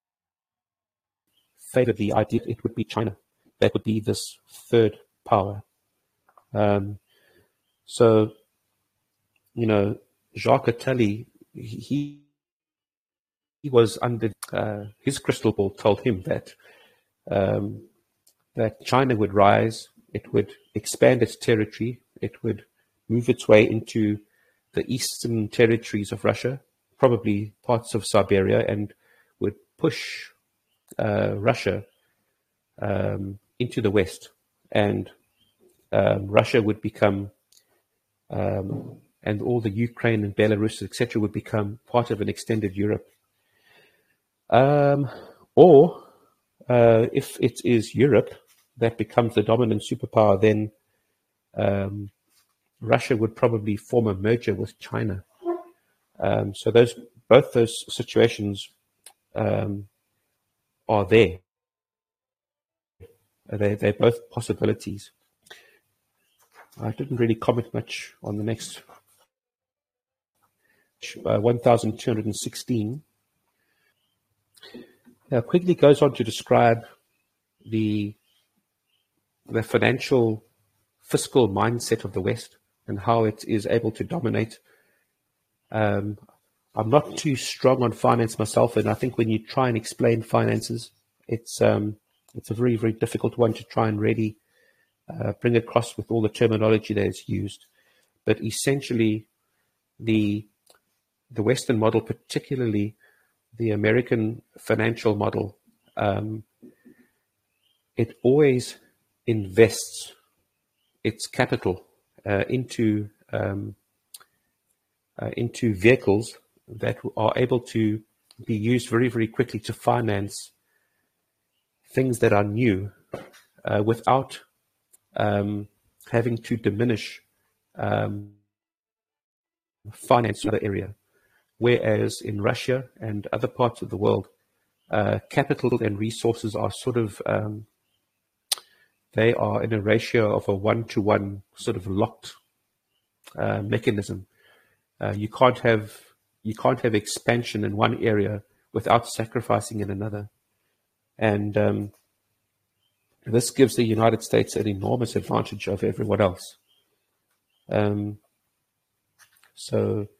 favor the idea that it would be China that would be this third power. Um, so, you know, Jacques Attali, he, he was under, uh, his crystal ball told him that, um, that China would rise, it would expand its territory, it would move its way into the eastern territories of Russia, probably parts of Siberia, and would push uh, Russia um, into the west. And um, Russia would become, um, and all the Ukraine and Belarus, et cetera, would become part of an extended Europe. Um, or uh, if it is Europe that becomes the dominant superpower, then um, Russia would probably form a merger with China. Um, so those both those situations um, are there. They, they're both possibilities. I didn't really comment much on the next uh, one thousand two hundred sixteen. Now, Quigley goes on to describe the the financial fiscal mindset of the West and how it is able to dominate. Um, I'm not too strong on finance myself, and I think when you try and explain finances, it's um, it's a very, very difficult one to try and really uh, bring across with all the terminology that is used. But essentially, the the Western model, particularly the American financial model, um, it always invests its capital uh, into um, uh, into vehicles that are able to be used very, very quickly to finance things that are new uh, without um, having to diminish um, finance in other area. Whereas in Russia and other parts of the world, uh, capital and resources are sort of, um, they are in a ratio of a one-to-one sort of locked uh, mechanism. Uh, you can't have you can't have expansion in one area without sacrificing in another. And um, this gives the United States an enormous advantage over everyone else. Um, so,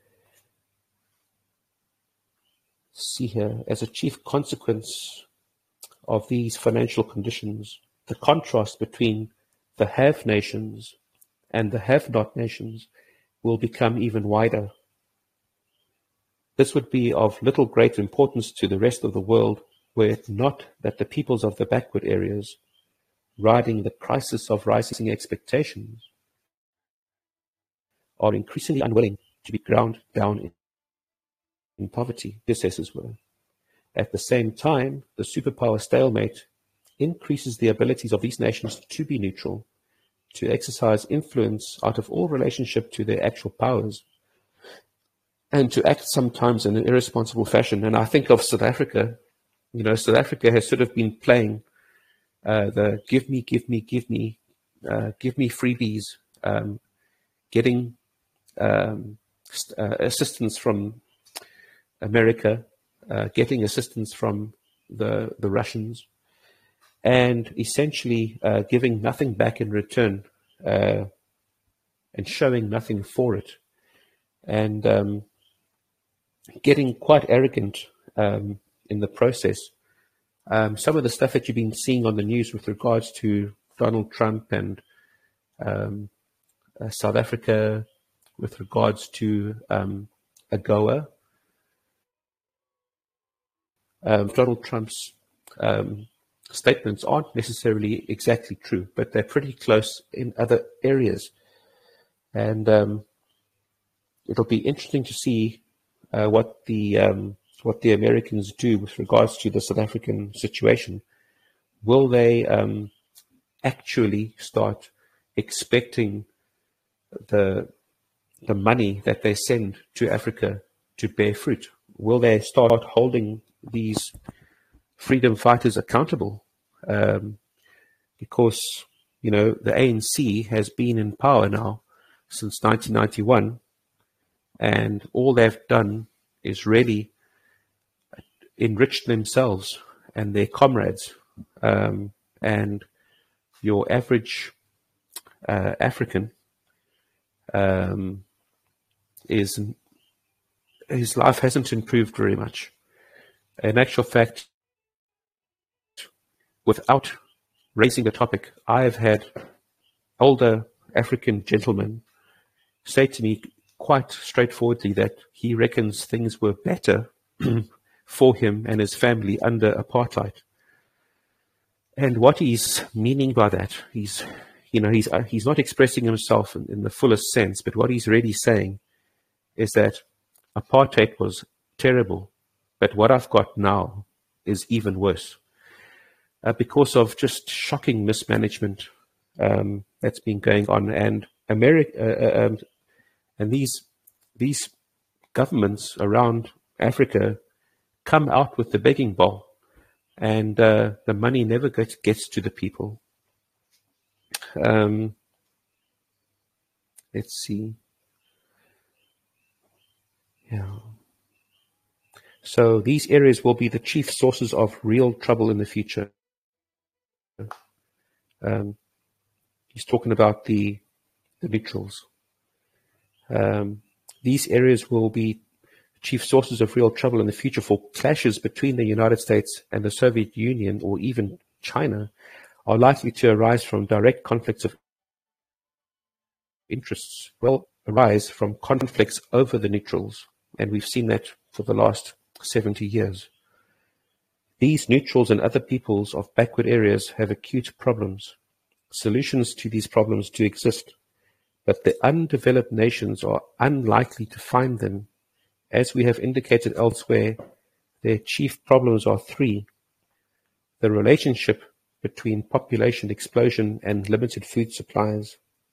see here, as a chief consequence of these financial conditions, the contrast between the have nations and the have not nations will become even wider. This would be of little great importance to the rest of the world were it not that the peoples of the backward areas, riding the crisis of rising expectations, are increasingly unwilling to be ground down in, in poverty, predecessors were. At the same time, the superpower stalemate increases the abilities of these nations to be neutral, to exercise influence out of all relationship to their actual powers, and to act sometimes in an irresponsible fashion. And I think of South Africa. You know, South Africa has sort of been playing uh, the give me, give me, give me, uh, give me freebies, um, getting um, uh, assistance from America, uh, getting assistance from the the Russians, and essentially uh, giving nothing back in return uh, and showing nothing for it, and um, getting quite arrogant um, in the process. Um, some of the stuff that you've been seeing on the news with regards to Donald Trump and um, uh, South Africa, with regards to um, AGOA, um, Donald Trump's um, statements aren't necessarily exactly true, but they're pretty close in other areas. And um, it'll be interesting to see uh, what the um, what the Americans do with regards to the South African situation. Will they um, actually start expecting the the money that they send to Africa to bear fruit? Will they start holding these freedom fighters accountable? Um, because, you know, the A N C has been in power now since nineteen ninety-one, and all they've done is really enrich themselves and their comrades. Um, and your average uh, African um, is his life hasn't improved very much. In actual fact, without raising the topic, I've had older African gentlemen say to me quite straightforwardly that he reckons things were better for him and his family under apartheid. And what he's meaning by that, he's, you know, he's uh, he's not expressing himself in, in the fullest sense, but what he's really saying is that apartheid was terrible, but what I've got now is even worse uh, because of just shocking mismanagement um, that's been going on, and America uh, um, and these these governments around Africa come out with the begging bowl, and uh, the money never gets gets to the people. Um, let's see. Yeah. So these areas will be the chief sources of real trouble in the future. Um, he's talking about the the neutrals. Um, these areas will be chief sources of real trouble in the future, for clashes between the United States and the Soviet Union, or even China, are likely to arise from direct conflicts of interests. Will arise from conflicts over the neutrals, and we've seen that for the last seventy years. These neutrals and other peoples of backward areas have acute problems. Solutions to these problems do exist, but the undeveloped nations are unlikely to find them. As we have indicated elsewhere, their chief problems are three: the relationship between population explosion and limited food supplies.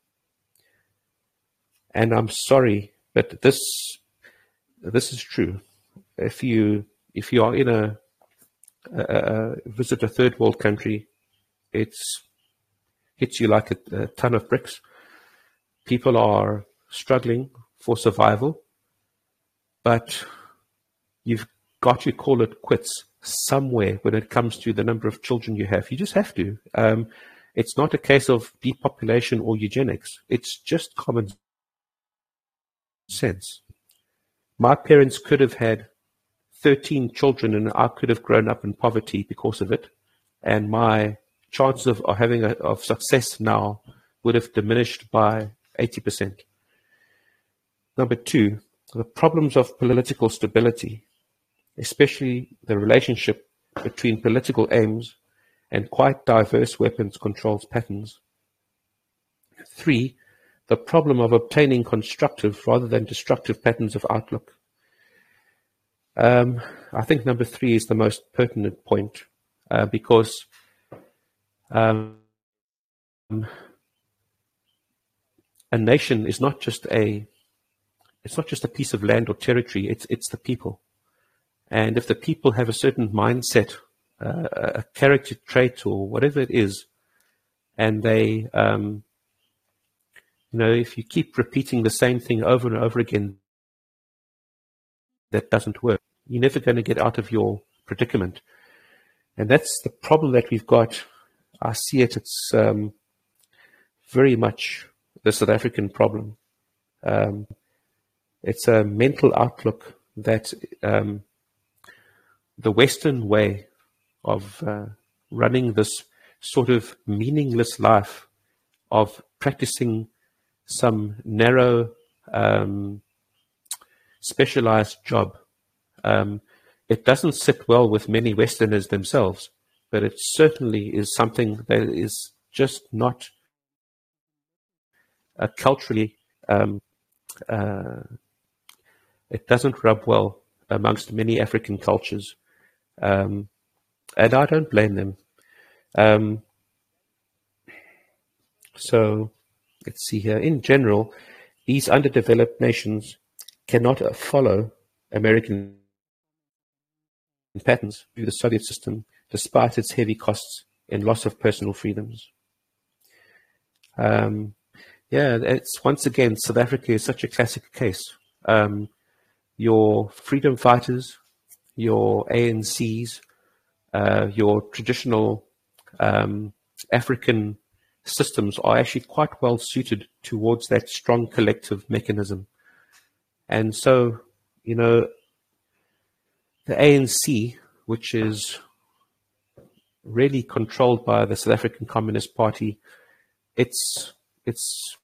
And I'm sorry, but this this is true. If you if you are in a, a, a visit a third world country, it's hits you like a, a ton of bricks. People are struggling for survival, but you've got to call it quits somewhere when it comes to the number of children you have. You just have to. Um, it's not a case of depopulation or eugenics. It's just common sense. My parents could have had thirteen children and I could have grown up in poverty because of it. And my chances of, of having a, of success now would have diminished by eighty percent. Number two, the problems of political stability, especially the relationship between political aims and quite diverse weapons controls patterns. Three, the problem of obtaining constructive rather than destructive patterns of outlook. Um, I think number three is the most pertinent point uh, because um, a nation is not just a it's not just a piece of land or territory. It's it's the people, and if the people have a certain mindset, uh, a character trait, or whatever it is, and they um, you know, if you keep repeating the same thing over and over again, that doesn't work. You're never going to get out of your predicament. And that's the problem that we've got. I see it, it's um, very much the South African problem. Um, it's a mental outlook that um, the Western way of uh, running this sort of meaningless life of practicing some narrow, um, specialized job, um, it doesn't sit well with many Westerners themselves, but it certainly is something that is just not uh, culturally, um, uh, it doesn't rub well amongst many African cultures. Um, and I don't blame them. Um, so let's see here. In general, these underdeveloped nations cannot uh, follow American patterns through the Soviet system, despite its heavy costs and loss of personal freedoms. Um, yeah, it's once again, South Africa is such a classic case. Um, your freedom fighters, your A N Cs, uh, your traditional um, African systems are actually quite well suited towards that strong collective mechanism. And so, you know, the A N C, which is really controlled by the South African Communist Party, it's it's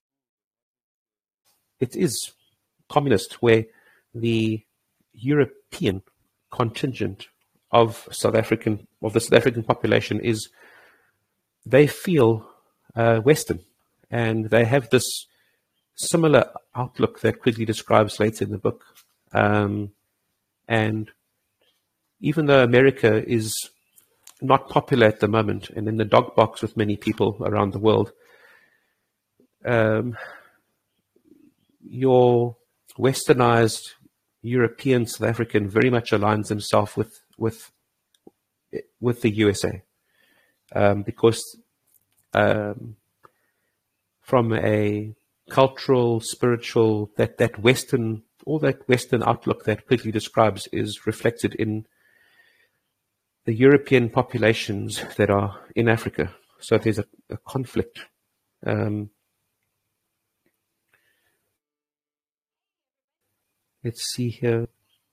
it is communist, where the European contingent of South African of the South African population is, they feel uh, Western, and they have this similar outlook that Quigley describes later in the book. Um, and even though America is not popular at the moment and in the dog box with many people around the world, um, your westernized European South African very much aligns himself with with with the U S A, um, because um, from a cultural, spiritual, that that Western, all that Western outlook that Quigley describes is reflected in the European populations that are in Africa. So there's a, a conflict. Um, let's see here.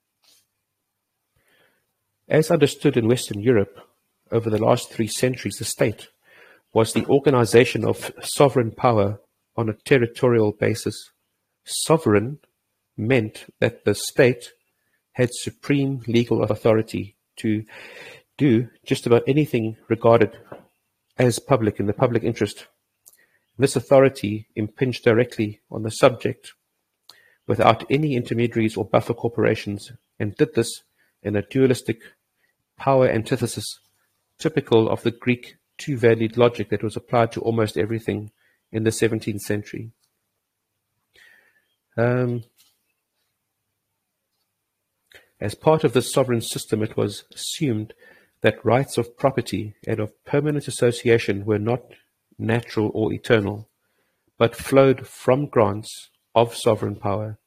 As understood in Western Europe over the last three centuries, the state was the organization of sovereign power on a territorial basis. Sovereign meant that the state had supreme legal authority to do just about anything regarded as public in the public interest. This authority impinged directly on the subject without any intermediaries or buffer corporations, and did this in a dualistic power antithesis typical of the Greek two-valued logic that was applied to almost everything in the seventeenth century. Um, as part of this sovereign system, it was assumed that rights of property and of permanent association were not natural or eternal, but flowed from grants of sovereign power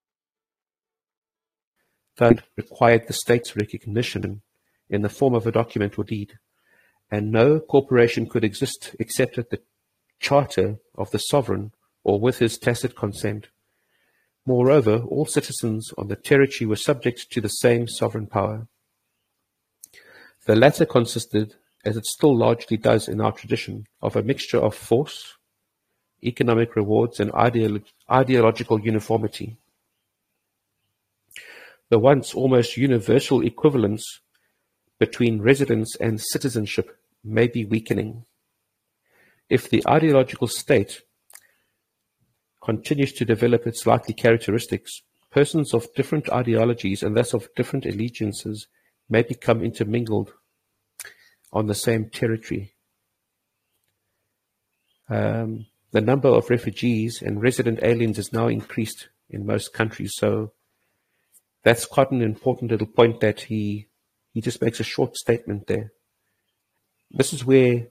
that required the state's recognition in the form of a document or deed, and no corporation could exist except at the charter of the sovereign or with his tacit consent. Moreover, all citizens on the territory were subject to the same sovereign power. The latter consisted, as it still largely does in our tradition, of a mixture of force, economic rewards, and ideolo- ideological uniformity. The once almost universal equivalence between residence and citizenship may be weakening. If the ideological state continues to develop its likely characteristics, persons of different ideologies and thus of different allegiances may become intermingled on the same territory. Um, the number of refugees and resident aliens is now increased in most countries, so that's quite an important little point that he he just makes a short statement there. This is where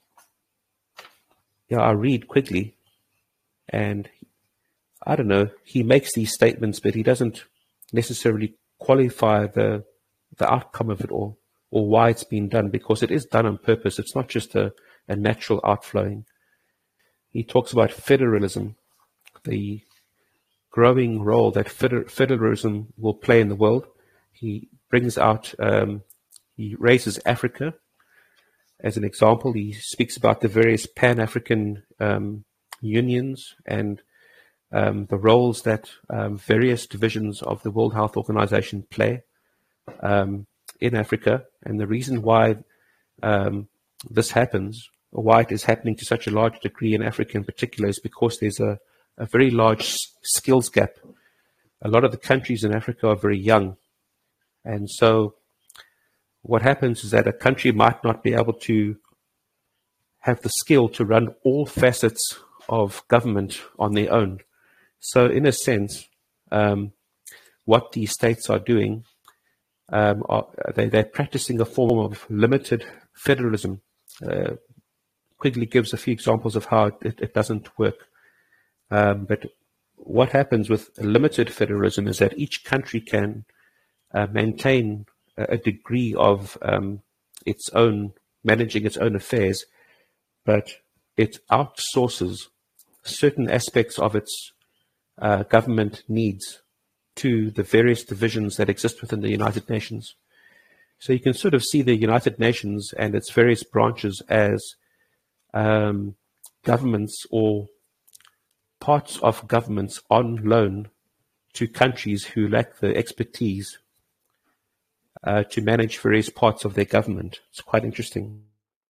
yeah, I read Quigley, and I don't know, he makes these statements, but he doesn't necessarily qualify the the outcome of it all, or why it's been done, because it is done on purpose. It's not just a, a natural outflowing. He talks about federalism, the growing role that feder- federalism will play in the world. He brings out, um, he raises Africa as an example. He speaks about the various Pan-African um, unions and um, the roles that um, various divisions of the World Health Organization play. um, in Africa. And the reason why um, this happens, or why it is happening to such a large degree in Africa in particular, is because there's a, a very large skills gap. A lot of the countries in Africa are very young. And so what happens is that a country might not be able to have the skill to run all facets of government on their own. So in a sense, um, what these states are doing, um, are, they, they're practicing a form of limited federalism. Uh, Quigley gives a few examples of how it, it doesn't work. Um, but what happens with limited federalism is that each country can uh, maintain a, a degree of um, its own, managing its own affairs, but it outsources certain aspects of its uh, government needs to the various divisions that exist within the United Nations. So you can sort of see the United Nations and its various branches as um, governments or parts of governments on loan to countries who lack the expertise uh, to manage various parts of their government. It's quite interesting.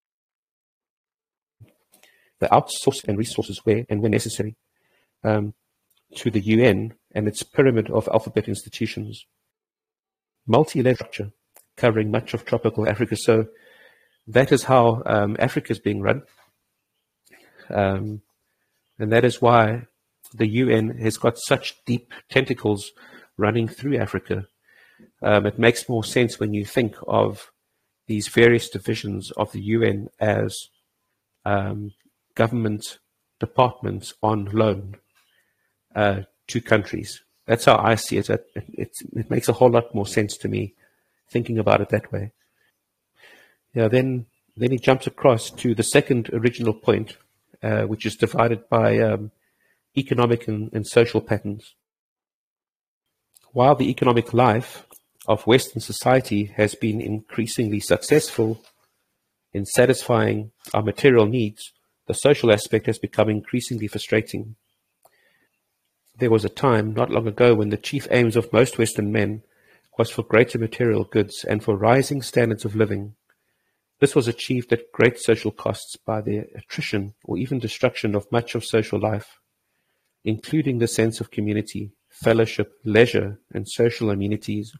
They outsource and resources where and when necessary um, to the U N and its pyramid of alphabet institutions. Multi-layered structure covering much of tropical Africa. So that is how um, Africa is being run. Um, and that is why the U N has got such deep tentacles running through Africa. Um, it makes more sense when you think of these various divisions of the U N as um, government departments on loan uh, to countries. That's how I see it. It, it. It makes a whole lot more sense to me thinking about it that way. Yeah, then, then he jumps across to the second original point, uh, which is divided by um, economic and, and social patterns. While the economic life of Western society has been increasingly successful in satisfying our material needs, the social aspect has become increasingly frustrating. There was a time not long ago when the chief aims of most Western men was for greater material goods and for rising standards of living. This was achieved at great social costs by the attrition or even destruction of much of social life, including the sense of community, fellowship, leisure, and social amenities.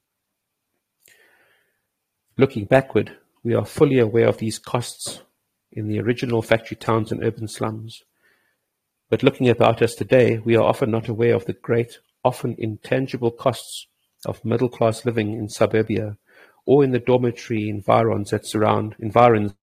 Looking backward, we are fully aware of these costs in the original factory towns and urban slums. But looking about us today, we are often not aware of the great, often intangible costs of middle-class living in suburbia or in the dormitory environs that surround environs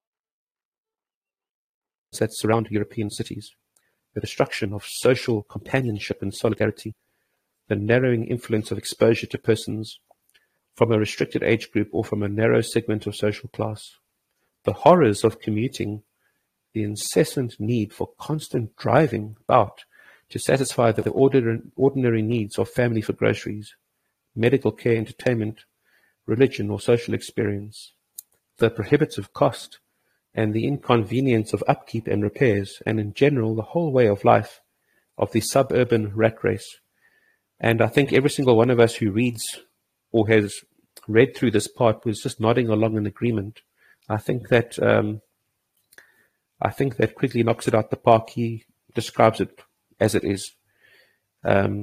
that surround European cities. The destruction of social companionship and solidarity, the narrowing influence of exposure to persons from a restricted age group or from a narrow segment of social class, the horrors of commuting, the incessant need for constant driving about to satisfy the ordinary needs of family for groceries, medical care, entertainment, religion, or social experience, the prohibitive cost and the inconvenience of upkeep and repairs, and in general the whole way of life of the suburban rat race. And I think every single one of us who reads or has read through this part was just nodding along in agreement. I think that um, I think that Quigley knocks it out the park. He describes it as it is. Um,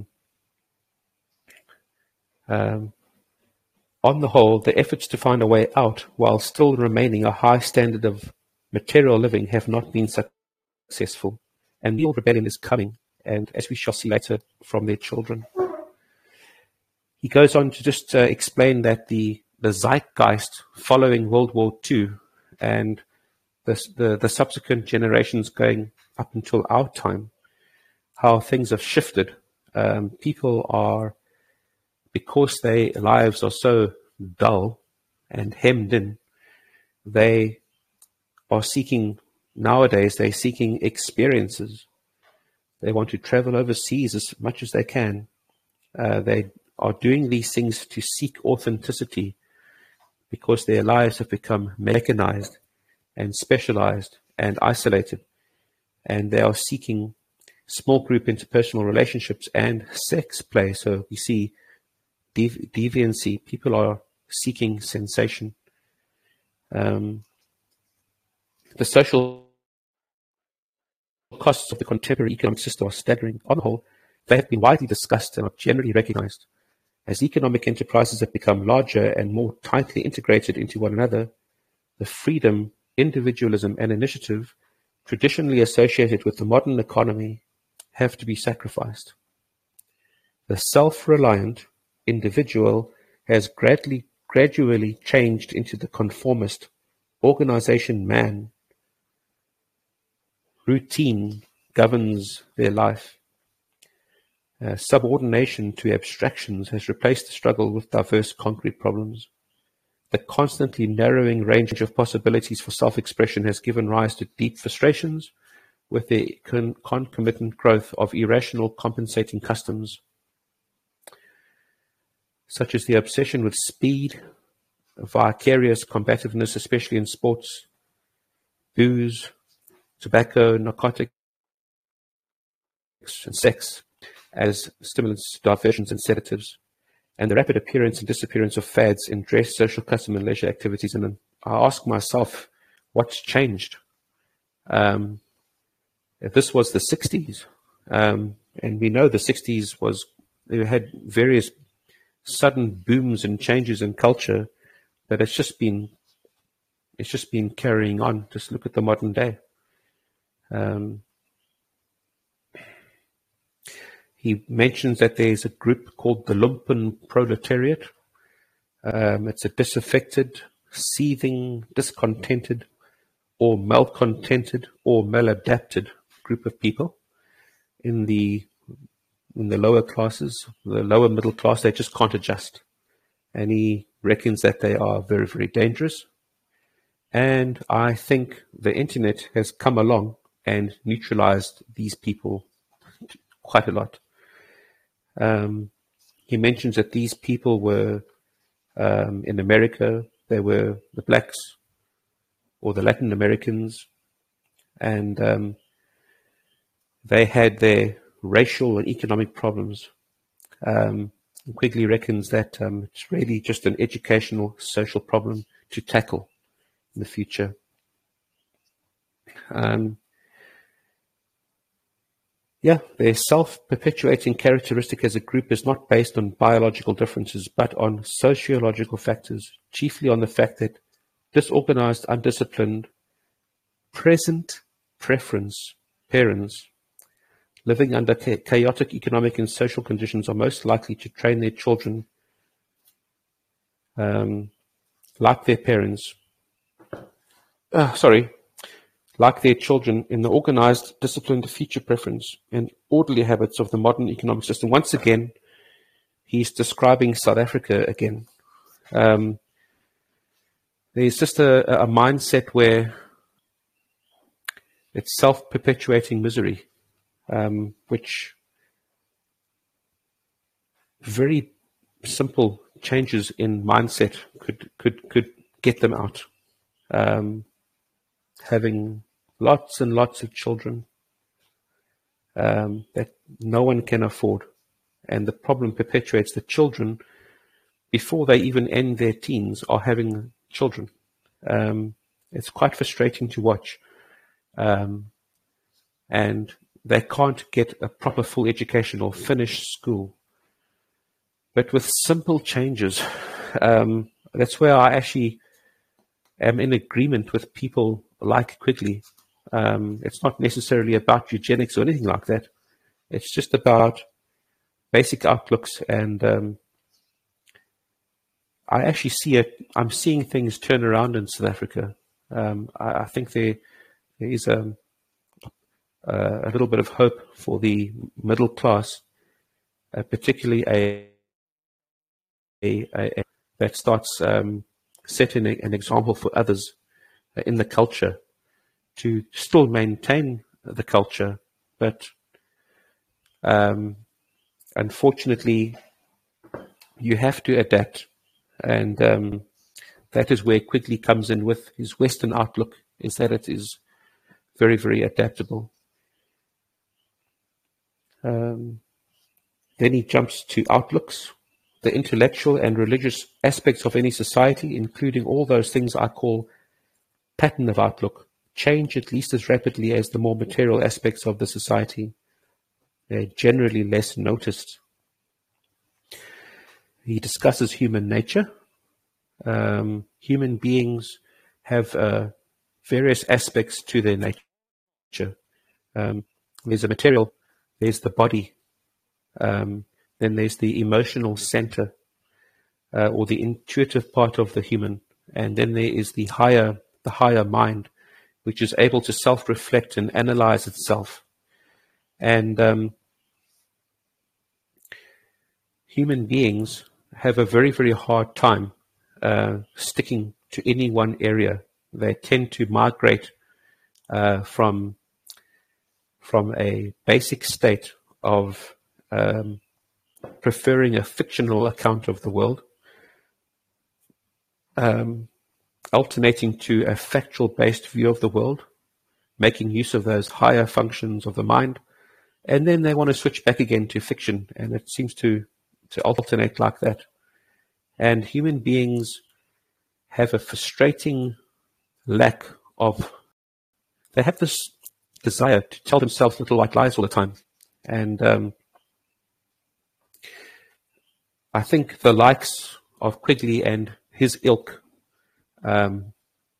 um, on the whole, the efforts to find a way out while still remaining a high standard of material living have not been successful, and real rebellion is coming, and as we shall see later, from their children. He goes on to just uh, explain that the, the zeitgeist following World War Two and the, the, the subsequent generations going up until our time, how things have shifted. Um, people are, because their lives are so dull and hemmed in, they are seeking, nowadays, they're seeking experiences. They want to travel overseas as much as they can. Uh, they are doing these things to seek authenticity because their lives have become mechanized and specialized and isolated. And they are seeking small group interpersonal relationships and sex play. So we see devi- deviancy. People are seeking sensation. Um, the social costs of the contemporary economic system are staggering. On the whole, they have been widely discussed and are generally recognized. As economic enterprises have become larger and more tightly integrated into one another, the freedom, individualism, and initiative traditionally associated with the modern economy have to be sacrificed. The self-reliant individual has gradually, gradually changed into the conformist organization man. Routine governs their life. Uh, subordination to abstractions has replaced the struggle with diverse concrete problems. The constantly narrowing range of possibilities for self-expression has given rise to deep frustrations with the con concomitant growth of irrational compensating customs, such as the obsession with speed, vicarious combativeness, especially in sports, booze, tobacco, narcotics, and sex as stimulants, diversions, and sedatives, and the rapid appearance and disappearance of fads in dress, social custom, and leisure activities. And then I ask myself, what's changed? Um, if this was the sixties, um, and we know the sixties was, they had various sudden booms and changes in culture, but it's just been, it's just been carrying on. Just look at the modern day. Um, he mentions that there's a group called the lumpen proletariat. Um, it's a disaffected, seething, discontented, or malcontented, or maladapted group of people in the in the lower classes, the lower middle class. They just can't adjust, and he reckons that they are very, very dangerous. And I think the internet has come along and neutralized these people quite a lot. Um, he mentions that these people were um, in America, they were the blacks or the Latin Americans, and um, they had their racial and economic problems. Um, Quigley reckons that um, it's really just an educational, social problem to tackle in the future. Um, Yeah, their self-perpetuating characteristic as a group is not based on biological differences, but on sociological factors, chiefly on the fact that disorganized, undisciplined, present preference parents living under chaotic economic and social conditions are most likely to train their children um, like their parents, uh, sorry, like their children in the organized, disciplined feature preference and orderly habits of the modern economic system. Once again, he's describing South Africa again. Um, there's just a, a mindset where it's self-perpetuating misery, um, which very simple changes in mindset could could could get them out. Um, having lots and lots of children um, that no one can afford, and the problem perpetuates. The children, before they even end their teens, are having children. Um, it's quite frustrating to watch, um, and they can't get a proper full education or finish school. But with simple changes, um, that's where I actually am in agreement with people like Quigley. Um, it's not necessarily about eugenics or anything like that. It's just about basic outlooks, and um, I actually see it. I'm seeing things turn around in South Africa. Um, I, I think there, there is a, a, a little bit of hope for the middle class, uh, particularly a, a, a, a that starts um, setting an example for others in the culture to still maintain the culture, but um, unfortunately, you have to adapt, and um, that is where Quigley comes in with his Western outlook, is that it is very, very adaptable. Um, then he jumps to outlooks, the intellectual and religious aspects of any society, including all those things I call pattern of outlook, change at least as rapidly as the more material aspects of the society. They're generally less noticed. He discusses human nature. Um, human beings have uh, various aspects to their nature. Um, there's a material, there's the body, um, then there's the emotional center, uh, or the intuitive part of the human, and then there is the higher, the higher mind, which is able to self-reflect and analyze itself. And um, human beings have a very, very hard time uh, sticking to any one area. They tend to migrate uh, from from a basic state of um, preferring a fictional account of the world, um, alternating to a factual-based view of the world, making use of those higher functions of the mind, and then they want to switch back again to fiction, and it seems to, to alternate like that. And human beings have a frustrating lack of, they have this desire to tell themselves little white lies all the time. And um, I think the likes of Quigley and his ilk, um,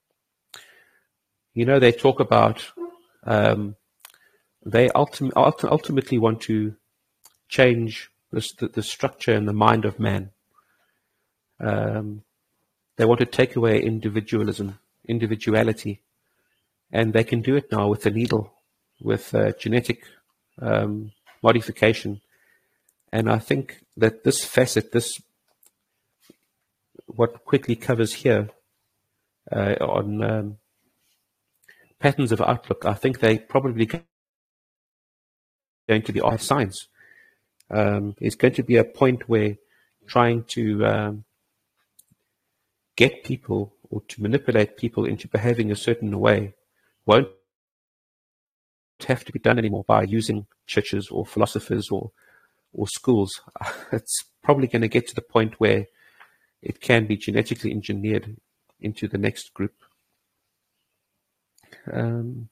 you know, they talk about, um, they ultim ultimately want to change this, the, the structure and the mind of man. Um, they want to take away individualism, individuality, and they can do it now with the needle, with uh, genetic um, modification. And I think that this facet, this what Quigley covers here uh, on um, patterns of outlook, I think they probably going to be art science. Um, it's going to be a point where trying to um, get people or to manipulate people into behaving a certain way won't have to be done anymore by using churches or philosophers or or schools. It's probably going to get to the point where it can be genetically engineered into the next group. Um,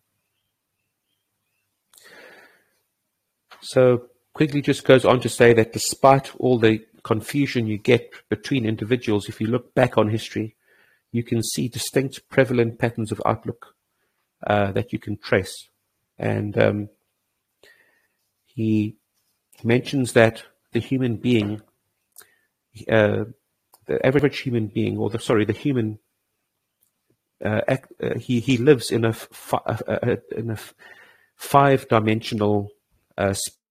so Quigley just goes on to say that despite all the confusion you get between individuals, if you look back on history, you can see distinct prevalent patterns of outlook uh, that you can trace. And um, he mentions that the human being, uh, the average human being, or the sorry, the human, uh, act, uh, he he lives in a fi uh, in a five-dimensional. Uh,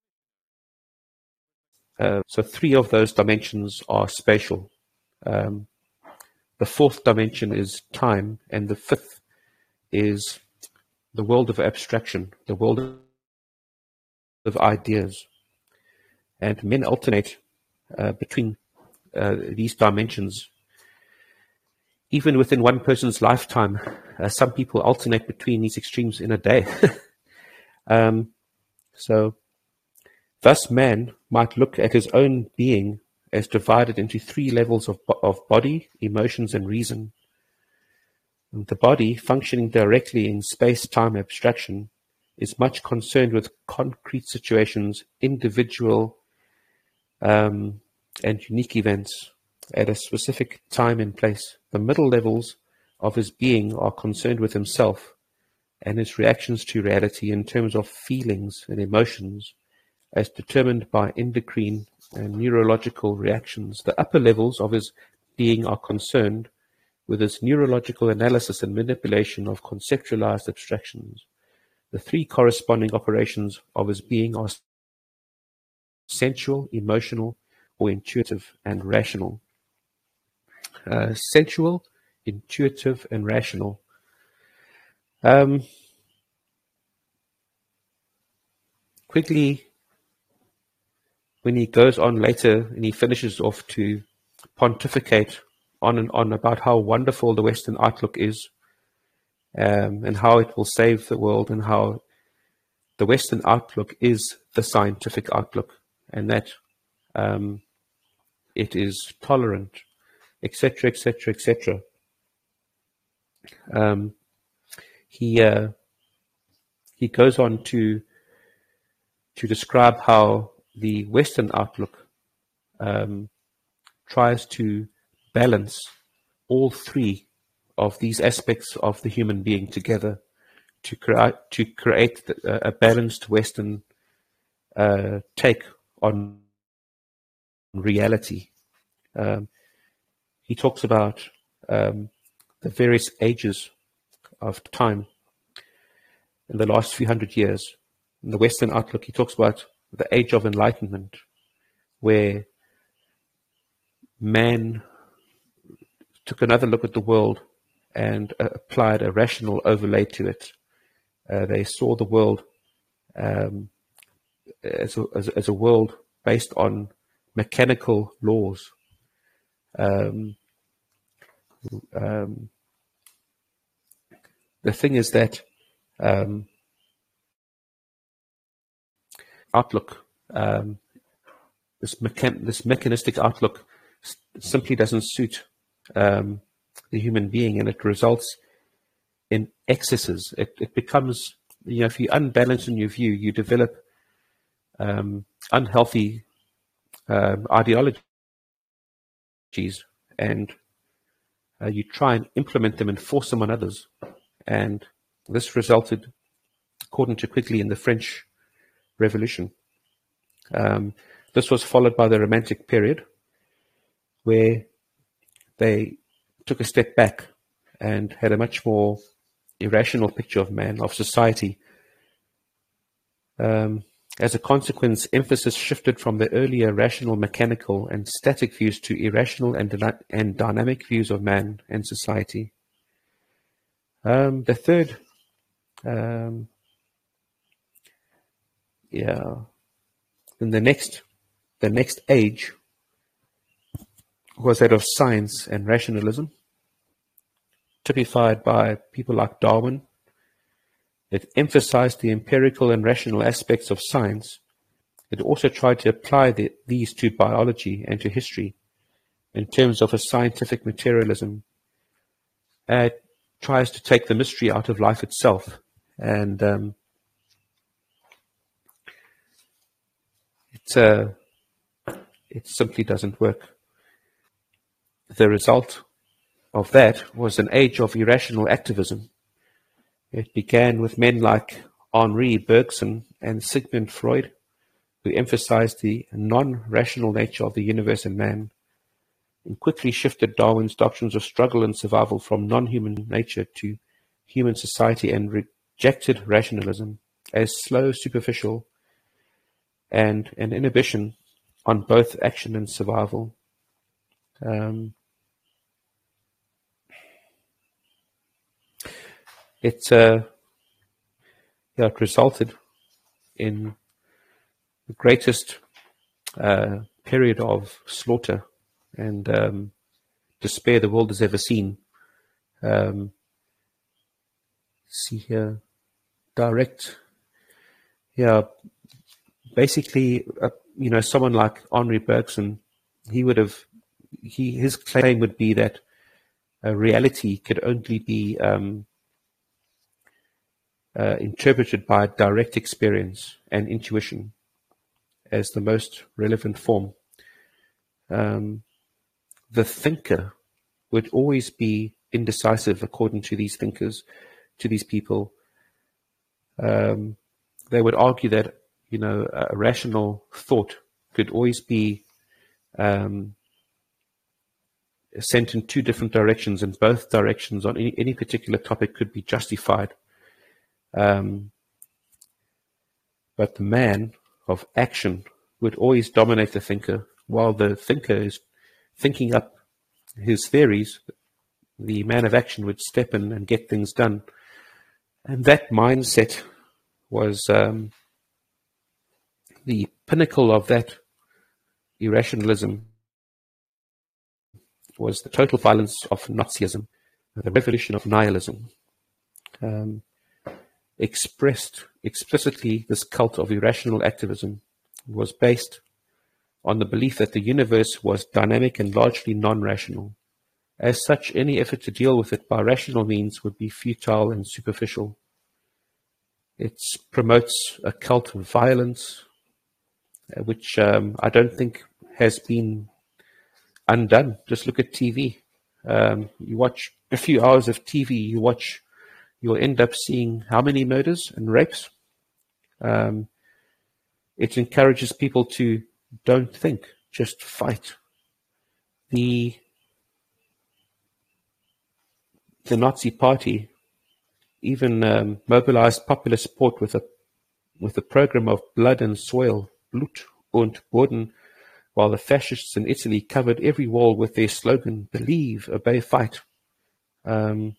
uh, so three of those dimensions are spatial. Um, the fourth dimension is time, and the fifth is the world of abstraction, the world of ideas. And men alternate uh, between uh, these dimensions. Even within one person's lifetime, uh, some people alternate between these extremes in a day. um, so, thus man might look at his own being as divided into three levels of, of body, emotions, and reason. And the body, functioning directly in space-time abstraction, is much concerned with concrete situations, individual Um, and unique events at a specific time and place. The middle levels of his being are concerned with himself and his reactions to reality in terms of feelings and emotions as determined by endocrine and neurological reactions. The upper levels of his being are concerned with his neurological analysis and manipulation of conceptualized abstractions. The three corresponding operations of his being are sensual, emotional, or intuitive and rational. Uh, sensual, intuitive, and rational. Um, quickly, when he goes on later and he finishes off to pontificate on and on about how wonderful the Western outlook is, um, and how it will save the world, and how the Western outlook is the scientific outlook, and that um, it is tolerant, et cetera, et cetera, et cetera. Um, he uh, he goes on to to describe how the Western outlook um, tries to balance all three of these aspects of the human being together to create to create a balanced Western uh, take on reality. Um, he talks about um, the various ages of time in the last few hundred years. In the Western outlook, he talks about the age of enlightenment, where man took another look at the world and uh, applied a rational overlay to it. Uh, they saw the world um, as, a, as, as a world based on mechanical laws. Um, um, the thing is that um, outlook, um, this, mechan- this mechanistic outlook s- simply doesn't suit um, the human being, and it results in excesses. It, it becomes, you know, if you unbalance in your view, you develop um, unhealthy um, ideologies, and uh, you try and implement them and force them on others. And this resulted, according to Quigley, in the French Revolution. Um, this was followed by the Romantic period, where they took a step back and had a much more irrational picture of man, of society. Um, as a consequence, emphasis shifted from the earlier rational, mechanical, and static views to irrational and, dyna- and dynamic views of man and society. Um, the third, um, yeah, then the next, the next age was that of science and rationalism, typified by people like Darwin. It emphasized the empirical and rational aspects of science. It also tried to apply the, these to biology and to history in terms of a scientific materialism. Uh, it tries to take the mystery out of life itself, and um, it, uh, it simply doesn't work. The result of that was an age of irrational activism. It began with men like Henri Bergson and Sigmund Freud, who emphasized the non-rational nature of the universe and man, and quickly shifted Darwin's doctrines of struggle and survival from non-human nature to human society, and rejected rationalism as slow, superficial, and an inhibition on both action and survival. Um, it, uh, yeah, it resulted in the greatest uh, period of slaughter and um, despair the world has ever seen. Um, see here, direct, yeah, basically, uh, you know, someone like Henri Bergson, he would have, he his claim would be that uh, reality could only be um, uh, interpreted by direct experience and intuition as the most relevant form. Um, the thinker would always be indecisive, according to these thinkers, to these people. Um, they would argue that, you know, a rational thought could always be um, sent in two different directions, and both directions on any, any particular topic could be justified. Um, but the man of action would always dominate the thinker, while the thinker is thinking up his theories. The man of action would step in and get things done. And that mindset was um, the pinnacle of that irrationalism, was the total violence of Nazism, the revolution of nihilism. Um, expressed explicitly, this cult of irrational activism was based on the belief that the universe was dynamic and largely non-rational. As such, any effort to deal with it by rational means would be futile and superficial. It promotes a cult of violence, which um, I don't think has been undone. Just look at T V. Um, you watch a few hours of T V, you watch, you'll end up seeing how many murders and rapes. Um, it encourages people to don't think, just fight. The the Nazi Party even um, mobilized popular support with a with a program of blood and soil, Blut und Boden, while the fascists in Italy covered every wall with their slogan, believe, obey, fight. Um,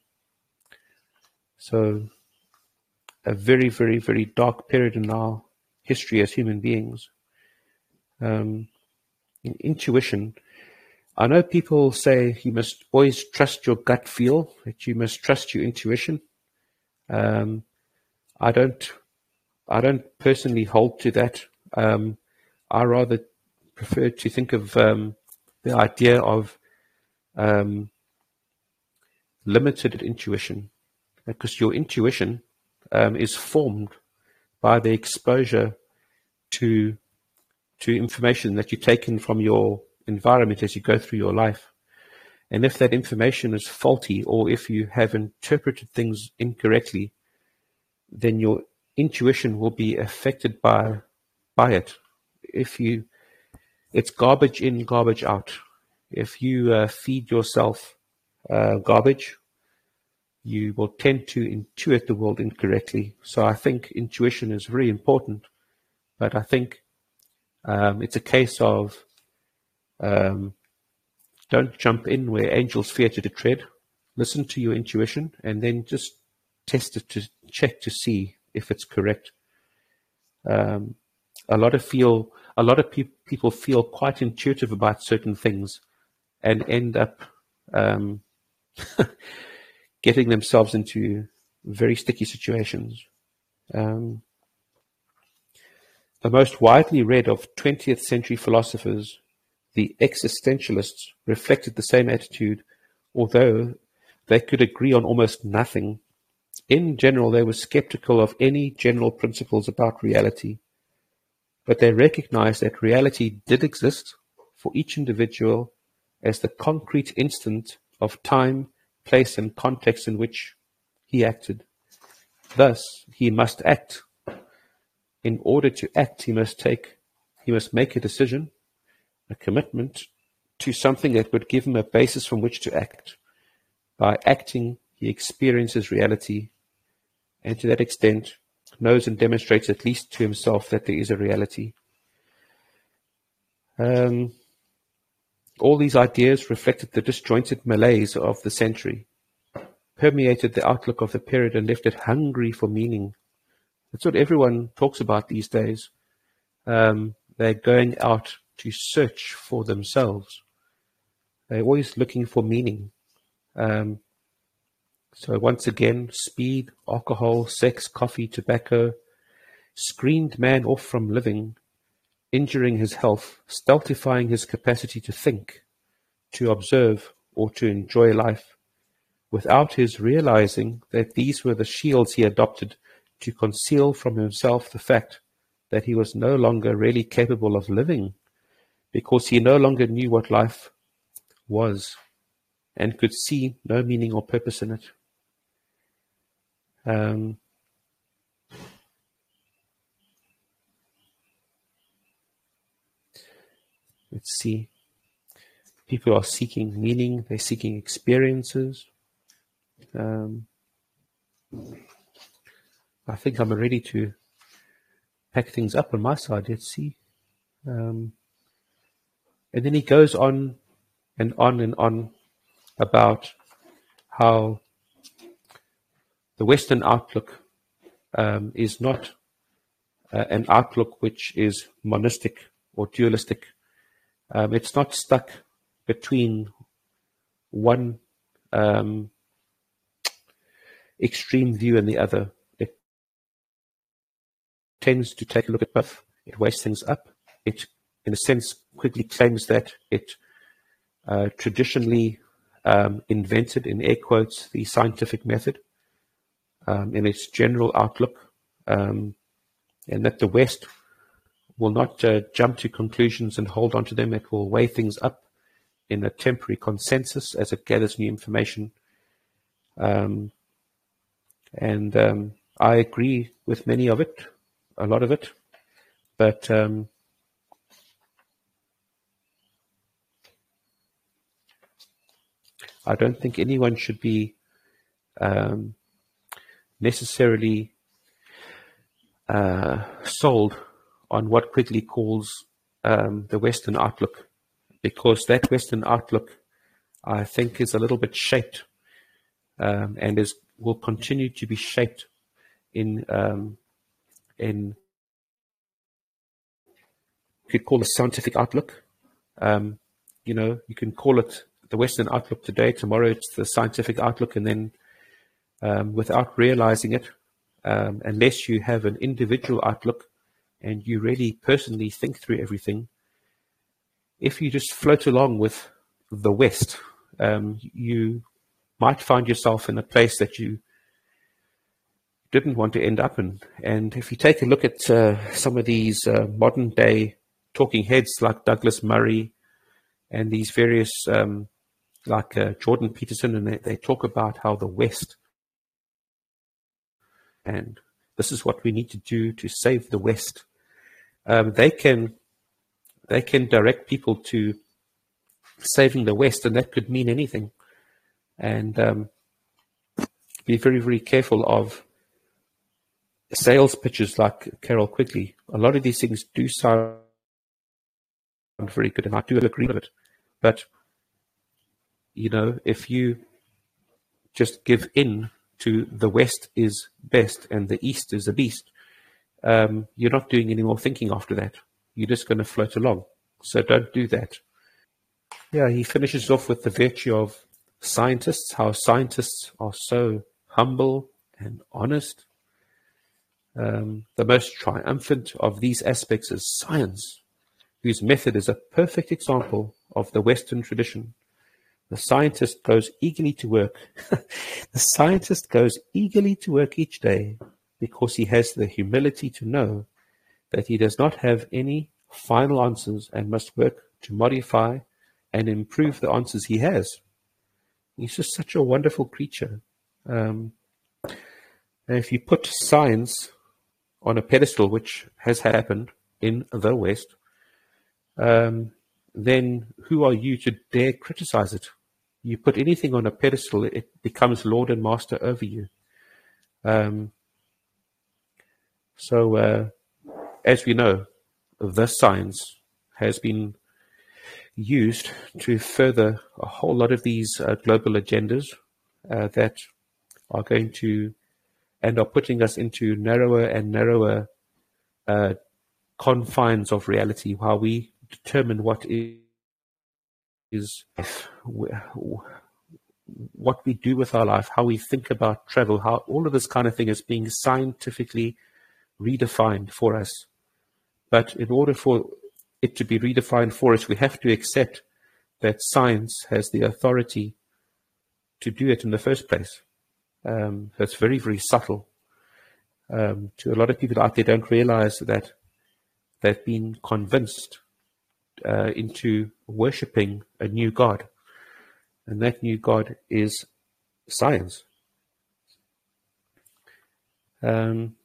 so a very, very, very dark period in our history as human beings. Um, in intuition, I know people say you must always trust your gut feel, that you must trust your intuition. Um, I don't, I don't personally hold to that. Um, I rather prefer to think of um, the idea of um, limited intuition, because your intuition um, is formed by the exposure to to information that you take in from your environment as you go through your life. And if that information is faulty, or if you have interpreted things incorrectly, then your intuition will be affected by by it. If you, it's garbage in, garbage out. If you uh, feed yourself uh, garbage, you will tend to intuit the world incorrectly. So I think intuition is very important, but I think um, it's a case of um, don't jump in where angels fear to tread. Listen to your intuition and then just test it to check to see if it's correct. Um, a lot of feel, a lot of pe- people feel quite intuitive about certain things and end up um, getting themselves into very sticky situations. Um, the most widely read of twentieth century philosophers, the existentialists, reflected the same attitude, although they could agree on almost nothing. In general, they were skeptical of any general principles about reality, but they recognized that reality did exist for each individual as the concrete instant of time, place, and context in which he acted. Thus, he must act. In order to act, he must take, he must make a decision, a commitment to something that would give him a basis from which to act. By acting, he experiences reality, and to that extent, knows and demonstrates at least to himself that there is a reality. Um, all these ideas reflected the disjointed malaise of the century, permeated the outlook of the period, and left it hungry for meaning. That's what everyone talks about these days. Um, they're going out to search for themselves. They're always looking for meaning. Um, so once again, speed, alcohol, sex, coffee, tobacco screened man off from living, injuring his health, stultifying his capacity to think, to observe, or to enjoy life, without his realizing that these were the shields he adopted to conceal from himself the fact that he was no longer really capable of living, because he no longer knew what life was and could see no meaning or purpose in it. Um, let's see. People are seeking meaning, they're seeking experiences. Um, I think I'm ready to pack things up on my side. Let's see. Um, and then he goes on and on and on about how the Western outlook um, is not uh, an outlook which is monistic or dualistic. Um, it's not stuck between one um, extreme view and the other. It tends to take a look at both. It weighs things up. It in a sense, Quigley claims that it uh, traditionally um, invented, in air quotes, the scientific method um, in its general outlook, um, and that the West will not uh, jump to conclusions and hold on to them. It will weigh things up in a temporary consensus as it gathers new information. Um, and um, I agree with many of it, a lot of it, but um, I don't think anyone should be um, necessarily uh, sold on what Quigley calls um, the Western outlook, because that Western outlook, I think, is a little bit shaped um, and is will continue to be shaped in um, in you could call it scientific outlook. Um, you know, you can call it the Western outlook today. Tomorrow it's the scientific outlook, and then um, without realizing it, um, unless you have an individual outlook and you really personally think through everything, if you just float along with the West, um, you might find yourself in a place that you didn't want to end up in. And if you take a look at uh, some of these uh, modern day talking heads like Douglas Murray and these various, um, like uh, Jordan Peterson, and they, they talk about how the West, and this is what we need to do to save the West. Um, they can they can direct people to saving the West, and that could mean anything. And um, be very, very careful of sales pitches like Carroll Quigley. A lot of these things do sound very good, and I do agree with it. But, you know, if you just give in to the West is best and the East is a beast, um, you're not doing any more thinking after that. You're just going to float along. So don't do that. Yeah, he finishes off with the virtue of scientists, how scientists are so humble and honest. Um, the most triumphant of these aspects is science, whose method is a perfect example of the Western tradition. The scientist goes eagerly to work. The scientist goes eagerly to work each day because he has the humility to know that he does not have any final answers and must work to modify and improve the answers he has. He's just such a wonderful creature. Um, and if you put science on a pedestal, which has happened in the West, um, then who are you to dare criticize it? You put anything on a pedestal, it becomes Lord and Master over you. Um, so, uh, as we know, the science has been used to further a whole lot of these uh, global agendas uh, that are going to and are putting us into narrower and narrower uh, confines of reality, while we determine what is, is what we do with our life, how we think about travel, how all of this kind of thing is being scientifically redefined for us. But in order for it to be redefined for us, we have to accept that science has the authority to do it in the first place. Um, that's very, very subtle. Um, to a lot of people out there don't realize that they've been convinced uh, into worshipping a new God. And that new God is science. Um,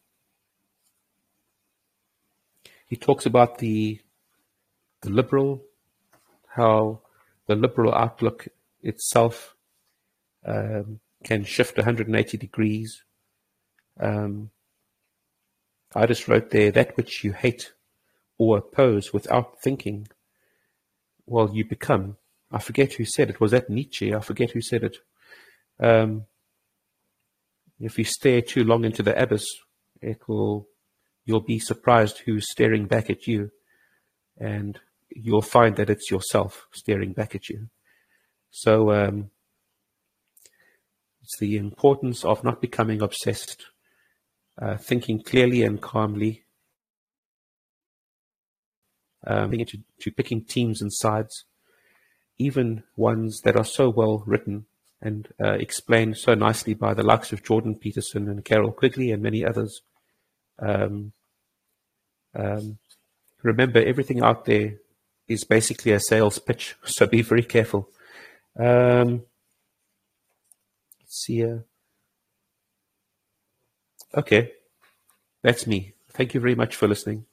he talks about the, the liberal, how the liberal outlook itself um, can shift one hundred eighty degrees. Um, I just wrote there, that which you hate or oppose without thinking, well, you become. I forget who said it. Was that Nietzsche? I forget who said it. Um, if you stare too long into the abyss, it will, you'll be surprised who's staring back at you, and you'll find that it's yourself staring back at you. So um, it's the importance of not becoming obsessed, uh, thinking clearly and calmly, um, into to picking teams and sides, even ones that are so well written and uh, explained so nicely by the likes of Jordan Peterson and Carroll Quigley and many others. Um, um, remember, everything out there is basically a sales pitch, so be very careful. Um, let's see here. Okay, that's me. Thank you very much for listening.